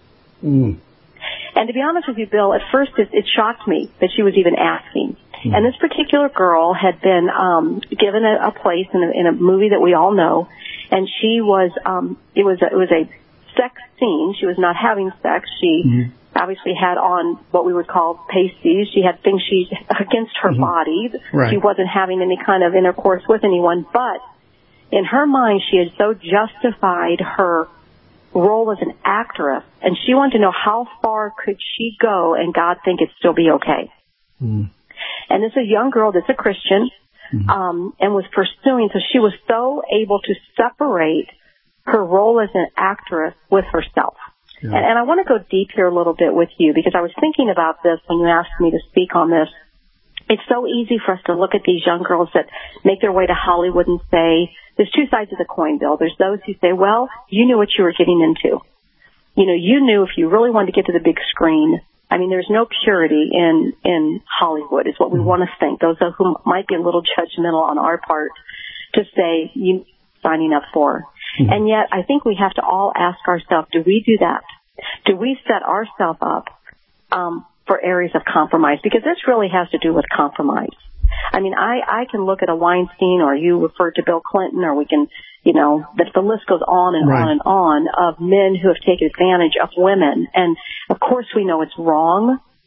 Mm. And to be honest with you, Bill, at first it, it shocked me that she was even asking. Mm. And this particular girl had been um, given a, a place in a, in a movie that we all know, and she was, um, it was a, it was a sex scene. She was not having sex. She mm-hmm. obviously had on what we would call pasties. She had things she against her mm-hmm. body. Right. She wasn't having any kind of intercourse with anyone, but in her mind, she had so justified her role as an actress, and she wanted to know how far could she go and God think it'd still be okay. Mm. And this is a young girl that's a Christian, mm-hmm. um, and was pursuing, so she was so able to separate her role as an actress with herself. Yeah. And, and I want to go deep here a little bit with you, because I was thinking about this when you asked me to speak on this. It's so easy for us to look at these young girls that make their way to Hollywood and say, there's two sides of the coin, Bill. There's those who say, well, you knew what you were getting into. You know, you knew if you really wanted to get to the big screen. I mean, there's no purity in, in Hollywood is what we mm-hmm. want to think. Those who might be a little judgmental on our part to say, you signing up for. Mm-hmm. And yet, I think we have to all ask ourselves, do we do that? Do we set ourselves up um, for areas of compromise? Because this really has to do with compromise. I mean, I, I can look at a Weinstein, or you referred to Bill Clinton, or we can, you know, the, the list goes on and right. on and on of men who have taken advantage of women. And, of course, we know it's wrong.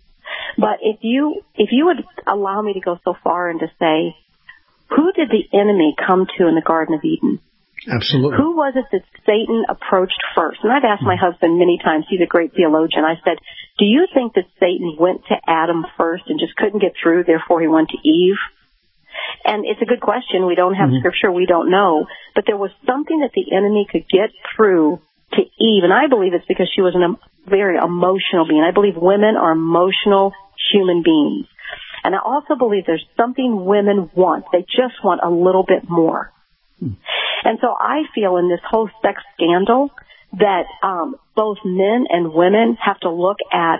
But if you if you would allow me to go so far and to say, who did the enemy come to in the Garden of Eden? Absolutely. Who was it that Satan approached first? And I've asked my husband many times, he's a great theologian, I said, do you think that Satan went to Adam first and just couldn't get through, therefore he went to Eve? And it's a good question. We don't have mm-hmm. scripture, we don't know. But there was something that the enemy could get through to Eve, and I believe it's because she was a very emotional being. I believe women are emotional human beings. And I also believe there's something women want. They just want a little bit more. And so I feel in this whole sex scandal that um, both men and women have to look at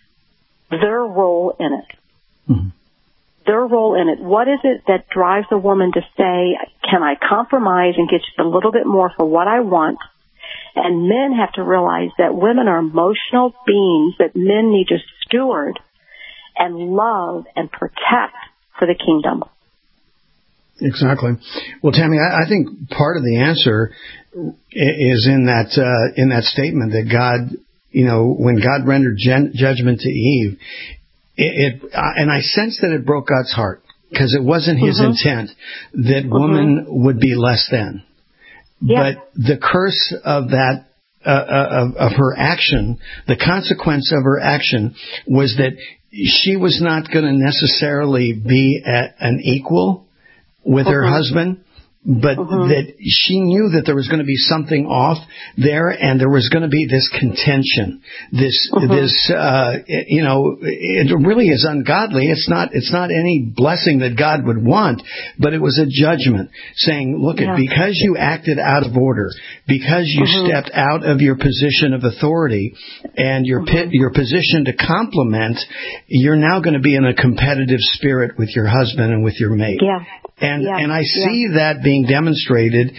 their role in it. Mm-hmm. Their role in it. What is it that drives a woman to say, can I compromise and get just a little bit more for what I want? And men have to realize that women are emotional beings that men need to steward and love and protect for the kingdom. Exactly. Well, Tammy, I, I think part of the answer is in that uh, in that statement that God, you know, when God rendered gen- judgment to Eve, it, it uh, and I sense that it broke God's heart because it wasn't His mm-hmm. intent that mm-hmm. woman would be less than. Yeah. But the curse of that, uh, of, of her action, the consequence of her action was that she was not going to necessarily be at an equal with uh-huh. her husband, but uh-huh. that she knew that there was going to be something off there, and there was going to be this contention, this, uh-huh. this, uh, you know, it really is ungodly. It's not, it's not any blessing that God would want, but it was a judgment saying, look, yeah. at because you acted out of order, because you uh-huh. stepped out of your position of authority and your uh-huh. pit, your position to complement, you're now going to be in a competitive spirit with your husband and with your mate. Yeah. And yeah. and I see yeah. that being demonstrated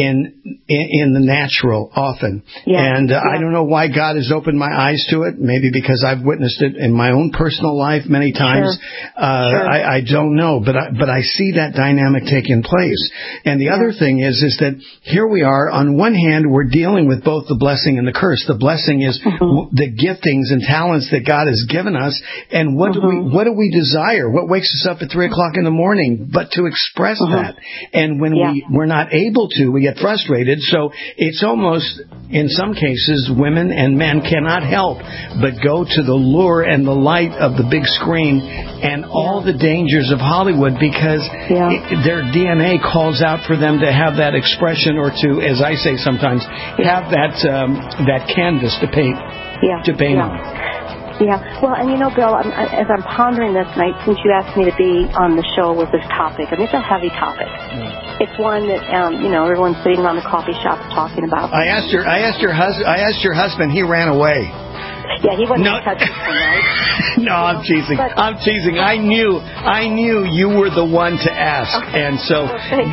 in in, in the natural often. Yeah. And uh, yeah. I don't know why God has opened my eyes to it. Maybe because I've witnessed it in my own personal life many times. Sure. Uh, sure. I, I don't know, but I, but I see that dynamic taking place. And the yeah. other thing is is that here we are. On one hand, we're dealing with both the blessing and the curse. The blessing is mm-hmm. w- the giftings and talents that God has given us. And what mm-hmm. do we what do we desire? What wakes us up at three o'clock in the morning? But to express mm-hmm. that. And when yeah. we we're not able to, we get frustrated. So it's almost, in some cases, women and men cannot help but go to the lure and the light of the big screen and all the dangers of Hollywood because yeah. it, their D N A calls out for them to have that expression or to, as I say sometimes, have that um, that canvas to paint yeah. to paint yeah. on. Yeah, well, and you know, Bill, I'm, as I'm pondering this night, since you asked me to be on the show with this topic, I mean, it's a heavy topic. Mm. It's one that, um, you know, everyone's sitting around the coffee shop talking about. I asked your, I asked your husband, I asked your husband, he ran away. Yeah, he wasn't no. touching him, right? No, I'm teasing. But, I'm teasing. I knew, I knew you were the one to ask, okay. and so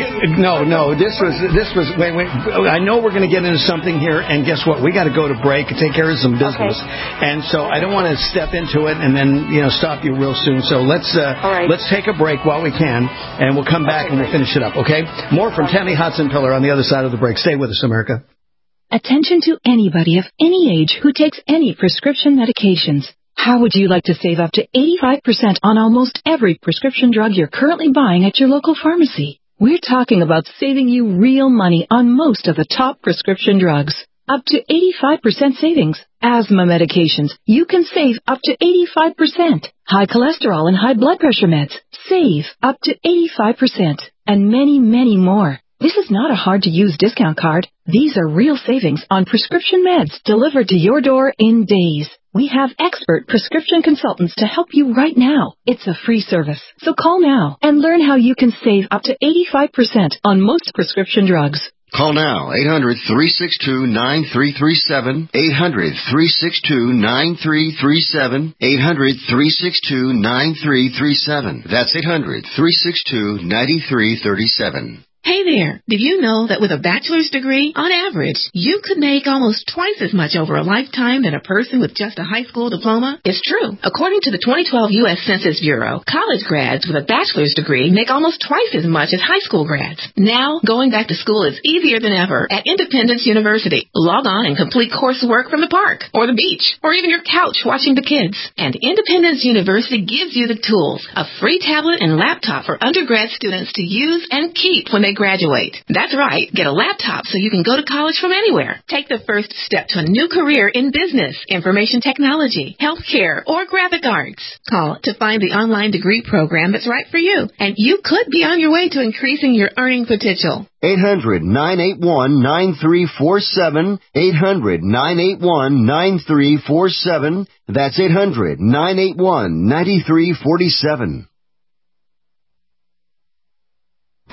no, no. This was, this was. Wait, wait. I know we're going to get into something here, and guess what? We got to go to break and take care of some business, okay. and so I don't want to step into it and then you know stop you real soon. So let's uh, right. let's take a break while we can, and we'll come back okay, and we'll finish it up. Okay? More from Tammy Hodson-Pillar on the other side of the break. Stay with us, America. Attention to anybody of any age who takes any prescription medications. How would you like to save up to eighty-five percent on almost every prescription drug you're currently buying at your local pharmacy? We're talking about saving you real money on most of the top prescription drugs. Up to eighty-five percent savings. Asthma medications, you can save up to eighty-five percent. High cholesterol and high blood pressure meds, save up to eighty-five percent. And many, many more. This is not a hard-to-use discount card. These are real savings on prescription meds delivered to your door in days. We have expert prescription consultants to help you right now. It's a free service. So call now and learn how you can save up to eighty-five percent on most prescription drugs. Call now, eight hundred, three six two, nine three three seven, eight hundred, three six two, nine three three seven, eight hundred, three six two, nine three three seven. That's eight hundred, three six two, nine three three seven. Hey there, did you know that with a bachelor's degree, on average, you could make almost twice as much over a lifetime than a person with just a high school diploma? It's true. According to the twenty twelve U S Census Bureau, college grads with a bachelor's degree make almost twice as much as high school grads. Now, going back to school is easier than ever at Independence University. Log on and complete coursework from the park, or the beach, or even your couch watching the kids. And Independence University gives you the tools, a free tablet and laptop for undergrad students to use and keep when they graduate. That's right. Get a laptop so you can go to college from anywhere. Take the first step to a new career in business, information technology, healthcare, or graphic arts. Call to find the online degree program that's right for you. And you could be on your way to increasing your earning potential. eight hundred, nine eight one, nine three four seven. eight hundred, nine eight one, nine three four seven. That's eight hundred, nine eight one, nine three four seven.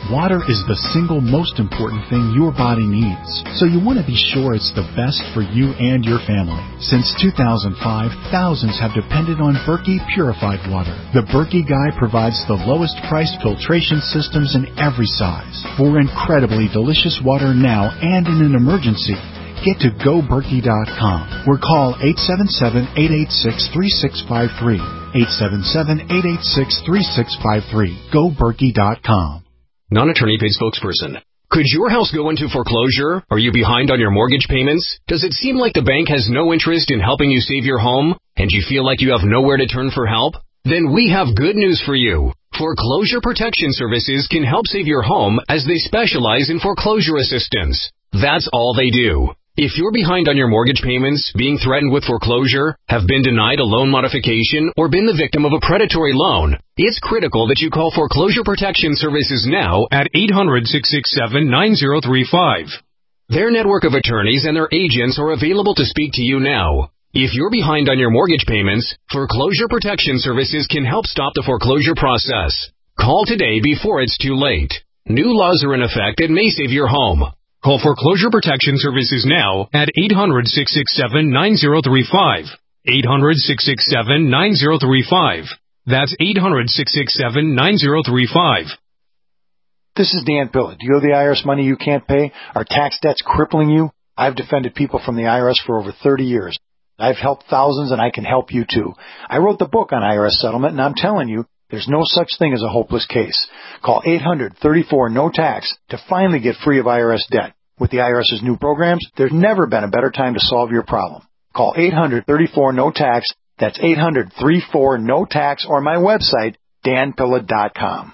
Water is the single most important thing your body needs, so you want to be sure it's the best for you and your family. Since two thousand five, thousands have depended on Berkey purified water. The Berkey Guy provides the lowest priced filtration systems in every size for incredibly delicious water now and in an emergency. Get to go berkey dot com or call eight seven seven, eight eight six, three six five three. eight seven seven, eight eight six, three six five three. go berkey dot com. Non-attorney paid spokesperson. Could your house go into foreclosure? Are you behind on your mortgage payments? Does it seem like the bank has no interest in helping you save your home, and you feel like you have nowhere to turn for help? Then we have good news for you. Foreclosure Protection Services can help save your home as they specialize in foreclosure assistance. That's all they do. If you're behind on your mortgage payments, being threatened with foreclosure, have been denied a loan modification, or been the victim of a predatory loan, it's critical that you call Foreclosure Protection Services now at eight hundred, six six seven, nine zero three five. Their network of attorneys and their agents are available to speak to you now. If you're behind on your mortgage payments, Foreclosure Protection Services can help stop the foreclosure process. Call today before it's too late. New laws are in effect that may save your home. Call Foreclosure Protection Services now at eight hundred, six six seven, nine zero three five. eight hundred, six six seven, nine zero three five. That's eight hundred, six six seven, nine zero three five. This is Dan Pilla. Do you owe the I R S money you can't pay? Are tax debts crippling you? I've defended people from the I R S for over thirty years. I've helped thousands, and I can help you too. I wrote the book on I R S settlement, and I'm telling you, there's no such thing as a hopeless case. Call eight hundred, thirty-four, no tax to finally get free of I R S debt. With the IRS's new programs, there's never been a better time to solve your problem. Call eight hundred, thirty-four, no tax. That's eight hundred, thirty-four, no tax, or my website, dan pilla dot com.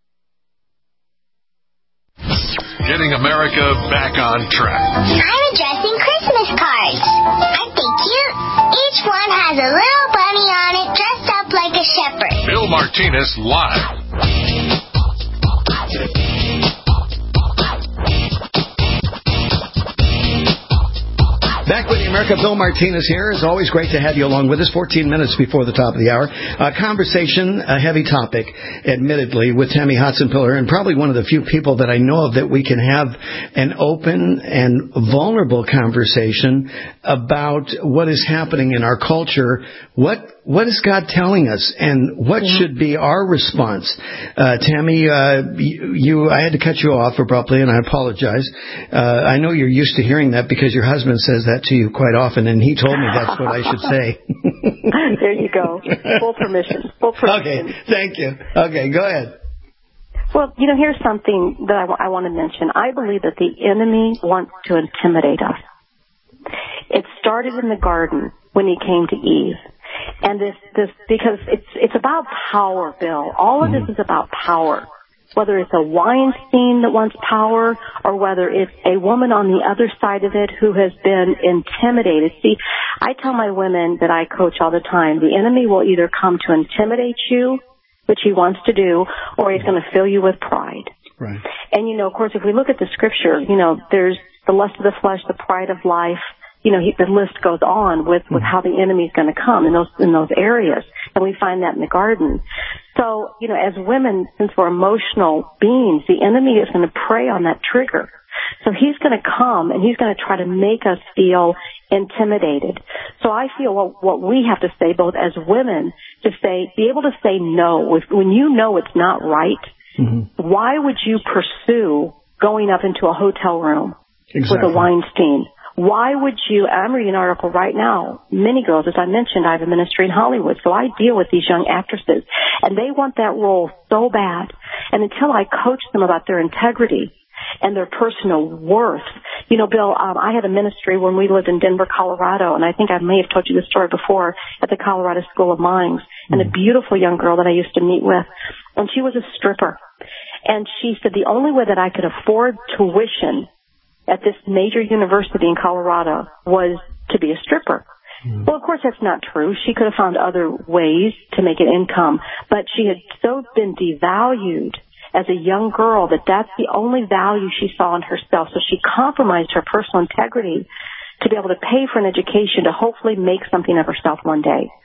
Getting America back on track. I'm addressing Christmas cards. Aren't they cute? Each one has a little bunny on it dressed up like a shepherd. Bill Martinez live. Back with you, America. Bill Martinez here. It's always great to have you along with us. fourteen minutes before the top of the hour. A conversation, a heavy topic, admittedly, with Tammy Hotson-Piller, and probably one of the few people that I know of that we can have an open and vulnerable conversation about what is happening in our culture. What what is God telling us, and what yeah. should be our response? Uh, Tammy, uh, you, you, I had to cut you off abruptly, and I apologize. Uh, I know you're used to hearing that because your husband says that to you quite often, and he told me that's what I should say. There you go. Full permission. Full permission. Okay, thank you. Okay, go ahead. Well, you know, here's something that I, w- I want to mention. I believe that the enemy wants to intimidate us. It started in the garden when he came to Eve. And this, this, because it's, it's about power, Bill. All of this is about power. Whether it's a Weinstein that wants power or whether it's a woman on the other side of it who has been intimidated. See, I tell my women that I coach all the time, the enemy will either come to intimidate you, which he wants to do, or he's going to fill you with pride. Right. And, you know, of course, if we look at the scripture, you know, there's the lust of the flesh, the pride of life. You know, he, the list goes on with, with how the enemy is going to come in those, in those areas. And we find that in the garden. So, you know, as women, since we're emotional beings, the enemy is going to prey on that trigger. So he's going to come and he's going to try to make us feel intimidated. So I feel what, what we have to say, both as women, to say, be able to say no. If, when you know it's not right, mm-hmm. why would you pursue going up into a hotel room exactly. with a Weinstein? Why would you, I'm reading an article right now, many girls, as I mentioned, I have a ministry in Hollywood, so I deal with these young actresses, and they want that role so bad. And until I coach them about their integrity and their personal worth, you know, Bill, um, I had a ministry when we lived in Denver, Colorado, and I think I may have told you this story before, at the Colorado School of Mines, and a beautiful young girl that I used to meet with, and she was a stripper. And she said the only way that I could afford tuition at this major university in Colorado was to be a stripper. Mm. Well, of course, that's not true. She could have found other ways to make an income, but she had so been devalued as a young girl that that's the only value she saw in herself. So she compromised her personal integrity to be able to pay for an education to hopefully make something of herself one day.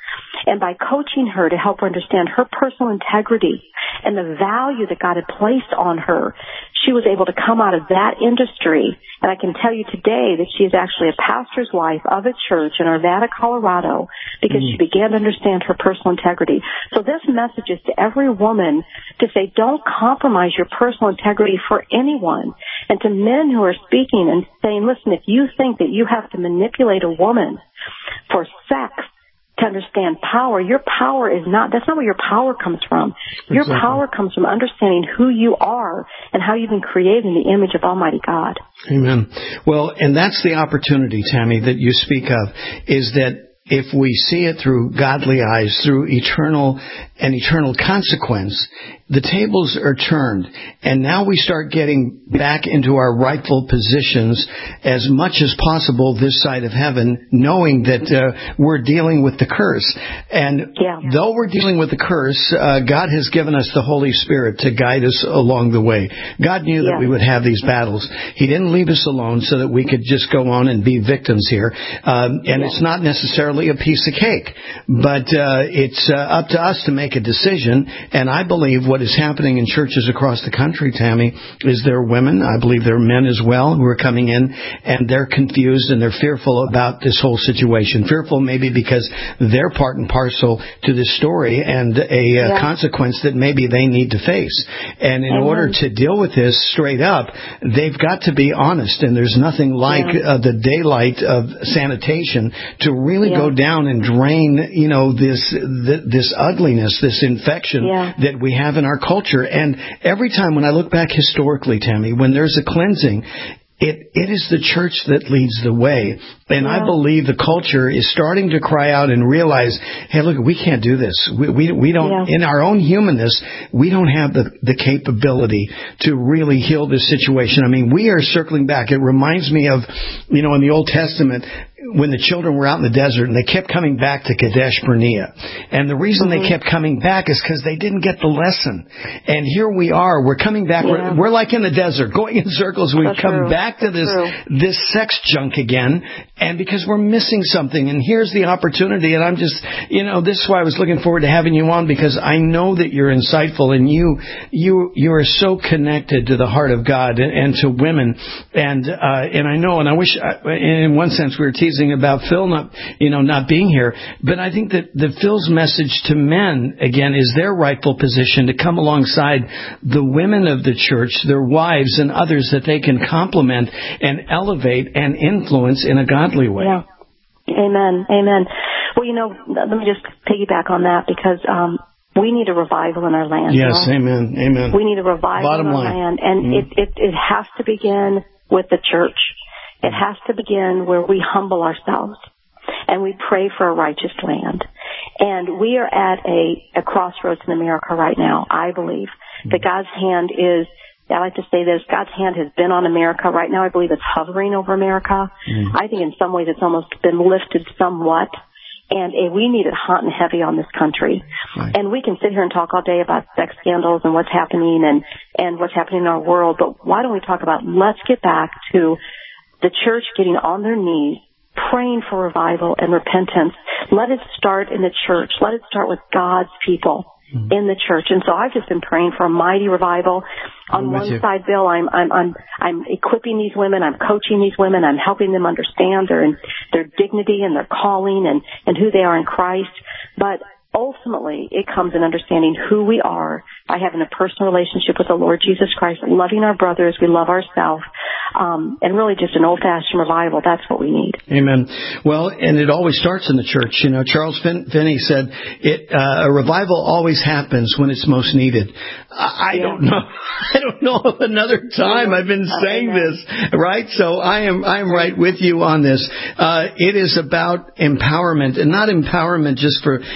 And by coaching her to help her understand her personal integrity and the value that God had placed on her, she was able to come out of that industry. And I can tell you today that she is actually a pastor's wife of a church in Arvada, Colorado, because mm. she began to understand her personal integrity. So this message is to every woman to say, don't compromise your personal integrity for anyone. And to men who are speaking and saying, listen, if you think that you have to manipulate a woman for sex to understand power, your power is not, that's not where your power comes from. Your exactly. power comes from understanding who you are and how you've been created in the image of Almighty God. Amen. Well, and that's the opportunity, Tammy, that you speak of, is that if we see it through godly eyes, through eternal and eternal consequence, the tables are turned, and now we start getting back into our rightful positions as much as possible this side of heaven, knowing that uh, we're dealing with the curse. And yeah. though we're dealing with the curse, uh, God has given us the Holy Spirit to guide us along the way. God knew yeah. that we would have these battles. He didn't leave us alone so that we could just go on and be victims here. Um, and yeah. it's not necessarily a piece of cake, but uh, it's uh, up to us to make a decision. And I believe what is happening in churches across the country, Tammy, is there are women, I believe there are men as well, who are coming in, and they're confused and they're fearful about this whole situation. Fearful maybe because they're part and parcel to this story and a yeah. uh, consequence that maybe they need to face. And in Amen. order to deal with this straight up, they've got to be honest, and there's nothing like yeah. uh, the daylight of sanitation to really yeah. go down and drain, you know, this th- this ugliness, this infection yeah. that we have in our culture. And every time when I look back historically, Tammy, when there's a cleansing, It it is the church that leads the way. And yeah. I believe the culture is starting to cry out and realize, hey, look, we can't do this. We we, we don't, yeah. in our own humanness, we don't have the, the capability to really heal this situation. I mean, we are circling back. It reminds me of, you know, in the Old Testament, when the children were out in the desert and they kept coming back to Kadesh Barnea. And the reason mm-hmm. they kept coming back is because they didn't get the lesson. And here we are. We're coming back. Yeah. We're, we're like in the desert, going in circles. We've That's come true. back to this True. this sex junk again, and because we're missing something. And here's the opportunity. And I'm just, you know, this is why I was looking forward to having you on, because I know that you're insightful and you you you are so connected to the heart of God and, and to women. And uh, and I know, and I wish, uh, in one sense, we were teasing about Phil not, you know, not being here, but I think that the Phil's message to men again is their rightful position to come alongside the women of the church, their wives and others that they can complement and elevate and influence in a godly way. Yeah. Amen. Amen. Well, you know, let me just piggyback on that, because um, we need a revival in our land. Yes. You know? Amen. Amen. We need a revival Bottom in our line. land, and mm-hmm. it, it it has to begin with the church. It has to begin where we humble ourselves and we pray for a righteous land. And we are at a, a crossroads in America right now, I believe, that God's hand is, I like to say this, God's hand has been on America. Right now I believe it's hovering over America. Mm. I think in some ways it's almost been lifted somewhat. And uh, we need it hot and heavy on this country. Right. And we can sit here and talk all day about sex scandals and what's happening and, and what's happening in our world, but why don't we talk about, let's get back to the church getting on their knees, praying for revival and repentance. Let it start in the church. Let it start with God's people mm-hmm. in the church. And so I've just been praying for a mighty revival. On one you. side, Bill, I'm I'm I'm I'm equipping these women. I'm coaching these women. I'm helping them understand their their dignity and their calling and and who they are in Christ. But ultimately, it comes in understanding who we are by having a personal relationship with the Lord Jesus Christ, loving our brothers, we love ourselves, um, and really just an old-fashioned revival. That's what we need. Amen. Well, and it always starts in the church. You know, Charles Fin- Finney said, "It uh, a revival always happens when it's most needed." I, I yeah. don't know. I don't know of another time I've been saying this, right? So I am I am right with you on this. Uh, it is about empowerment, and not empowerment just for as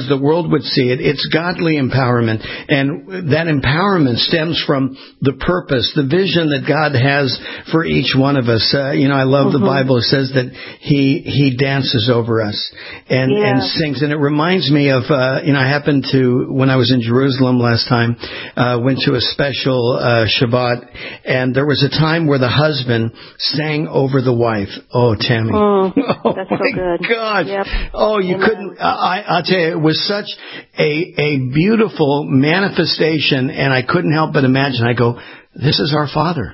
as the world would see it, it's godly empowerment. And that empowerment stems from the purpose, the vision that God has for each one of us. Uh, you know, I love mm-hmm. the Bible. It says that he he dances over us and, yeah. and sings. And it reminds me of, uh, you know, I happened to, when I was in Jerusalem last time, uh, went to a special uh, Shabbat, and there was a time where the husband sang over the wife. Oh, Tammy. Oh, oh that's my so good. God. Yep. Oh, you Amen. couldn't, I, I'll tell you, it was such a, a beautiful manifestation, and I couldn't help but imagine. I go, this is our Father.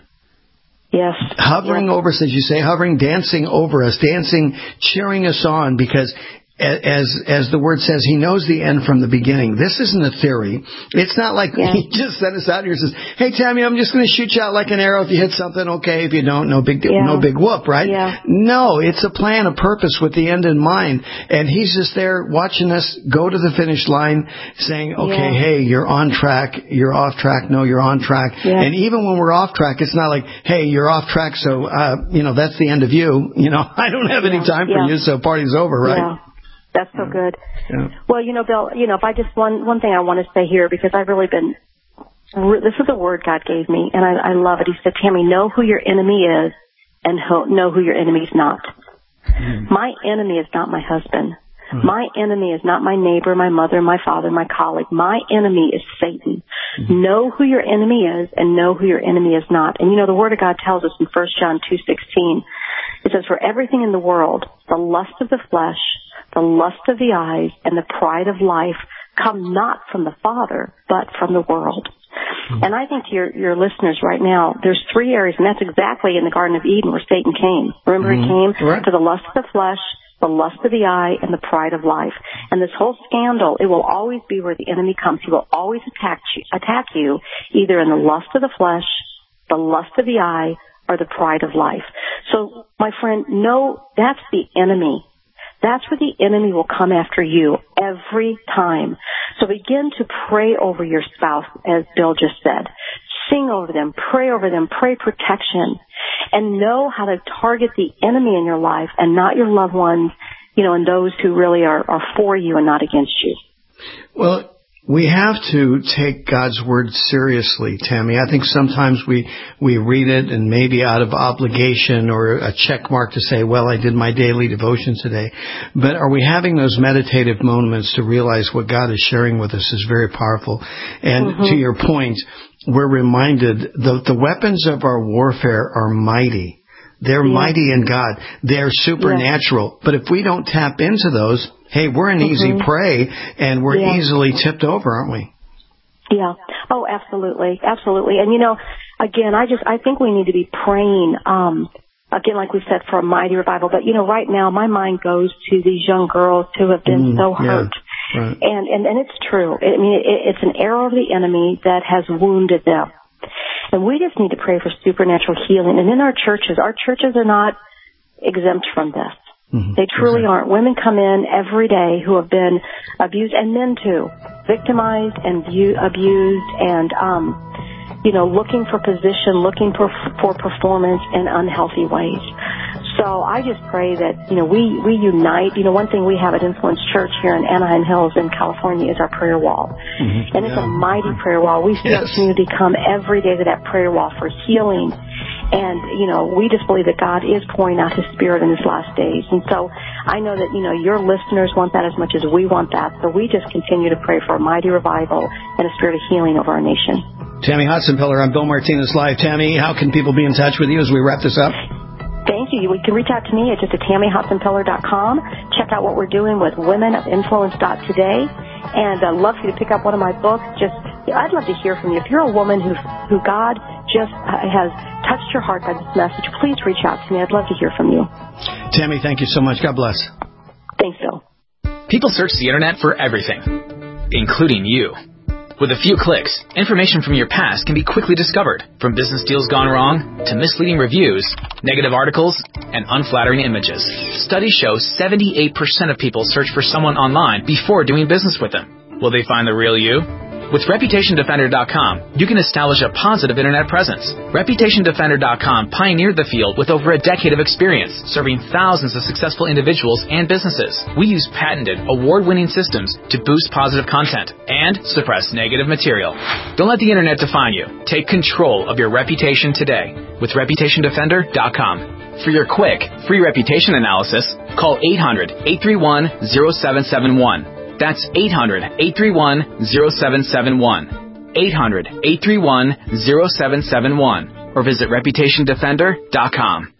Yes. Hovering yes. over us, as you say, hovering, dancing over us, dancing, cheering us on, because as as the word says, he knows the end from the beginning. This isn't a theory. It's not like yeah. he just sent us out here and says, hey, Tammy, I'm just going to shoot you out like an arrow. If you hit something, okay. If you don't, no big deal, yeah. no big whoop, right? Yeah. No, it's a plan, a purpose with the end in mind. And he's just there watching us go to the finish line saying, okay, yeah. hey, you're on track. You're off track. No, you're on track. Yeah. And even when we're off track, it's not like, hey, you're off track. So, uh, you know, that's the end of you. You know, I don't have yeah. any time yeah. for you. So party's over, right? Yeah. That's so good. Yeah. Well, you know, Bill, you know, if I just, one, one thing I want to say here, because I've really been, this is a word God gave me, and I, I love it. He said, Tammy, know who your enemy is and ho- know who your enemy is not. Mm. My enemy is not my husband. Mm. My enemy is not my neighbor, my mother, my father, my colleague. My enemy is Satan. Mm. Know who your enemy is and know who your enemy is not. And, you know, the Word of God tells us in First John two sixteen, it says, for everything in the world, the lust of the flesh, the lust of the eyes, and the pride of life come not from the Father, but from the world. Mm-hmm. And I think to your, your listeners right now, there's three areas, and that's exactly in the Garden of Eden where Satan came. Remember, mm-hmm. he came right. to the lust of the flesh, the lust of the eye, and the pride of life. And this whole scandal, it will always be where the enemy comes. He will always attack you, attack you either in the lust of the flesh, the lust of the eye, or the pride of life. So, my friend, know that's the enemy. That's where the enemy will come after you every time. So begin to pray over your spouse, as Bill just said. Sing over them, pray over them, pray protection, and know how to target the enemy in your life and not your loved ones, you know, and those who really are, are for you and not against you. Well, we have to take God's word seriously, Tammy. I think sometimes we, we read it and maybe out of obligation or a check mark to say, well, I did my daily devotion today. But are we having those meditative moments to realize what God is sharing with us is very powerful? And mm-hmm. to your point, we're reminded that the weapons of our warfare are mighty. They're yeah. mighty in God. They're supernatural. Yeah. But if we don't tap into those, hey, we're an mm-hmm. easy prey, and we're yeah. easily tipped over, aren't we? Yeah. Oh, absolutely. Absolutely. And, you know, again, I just, I think we need to be praying, um, again, like we said, for a mighty revival. But, you know, right now, my mind goes to these young girls who have been mm, so hurt. Yeah. Right. And, and, and it's true. I mean, it, it's an arrow of the enemy that has wounded them. And we just need to pray for supernatural healing. And in our churches, our churches are not exempt from this. Mm-hmm. They truly exactly. aren't. Women come in every day who have been abused, and men too, victimized and view, abused, and um, you know, looking for position, looking for for performance in unhealthy ways. So I just pray that, you know, we, we unite. You know, one thing we have at Influence Church here in Anaheim Hills in California is our prayer wall. Mm-hmm. And it's yeah. a mighty prayer wall. We see yes. our community come every day to that prayer wall for healing. And, you know, we just believe that God is pouring out His Spirit in these last days. And so I know that, you know, your listeners want that as much as we want that. So we just continue to pray for a mighty revival and a spirit of healing over our nation. Tammy Hotsenpiller, I'm Bill Martinez Live. Tammy, how can people be in touch with you as we wrap this up? Thank you. You can reach out to me at just at tammy hotsenpiller dot com. Check out what we're doing with women of influence dot today. And I'd love for you to pick up one of my books. Just, I'd love to hear from you. If you're a woman who, who God just uh, has touched your heart by this message, please reach out to me. I'd love to hear from you. Tammy, thank you so much. God bless. Thanks, Bill. People search the internet for everything, including you. With a few clicks, information from your past can be quickly discovered, from business deals gone wrong to misleading reviews, negative articles, and unflattering images. Studies show seventy-eight percent of people search for someone online before doing business with them. Will they find the real you? With Reputation Defender dot com, you can establish a positive internet presence. Reputation Defender dot com pioneered the field with over a decade of experience, serving thousands of successful individuals and businesses. We use patented, award-winning systems to boost positive content and suppress negative material. Don't let the internet define you. Take control of your reputation today with Reputation Defender dot com. For your quick, free reputation analysis, call eight hundred, eight three one, zero seven seven one. That's eight hundred, eight three one, zero seven seven one. eight hundred, eight three one, zero seven seven one. Or visit Reputation Defender dot com.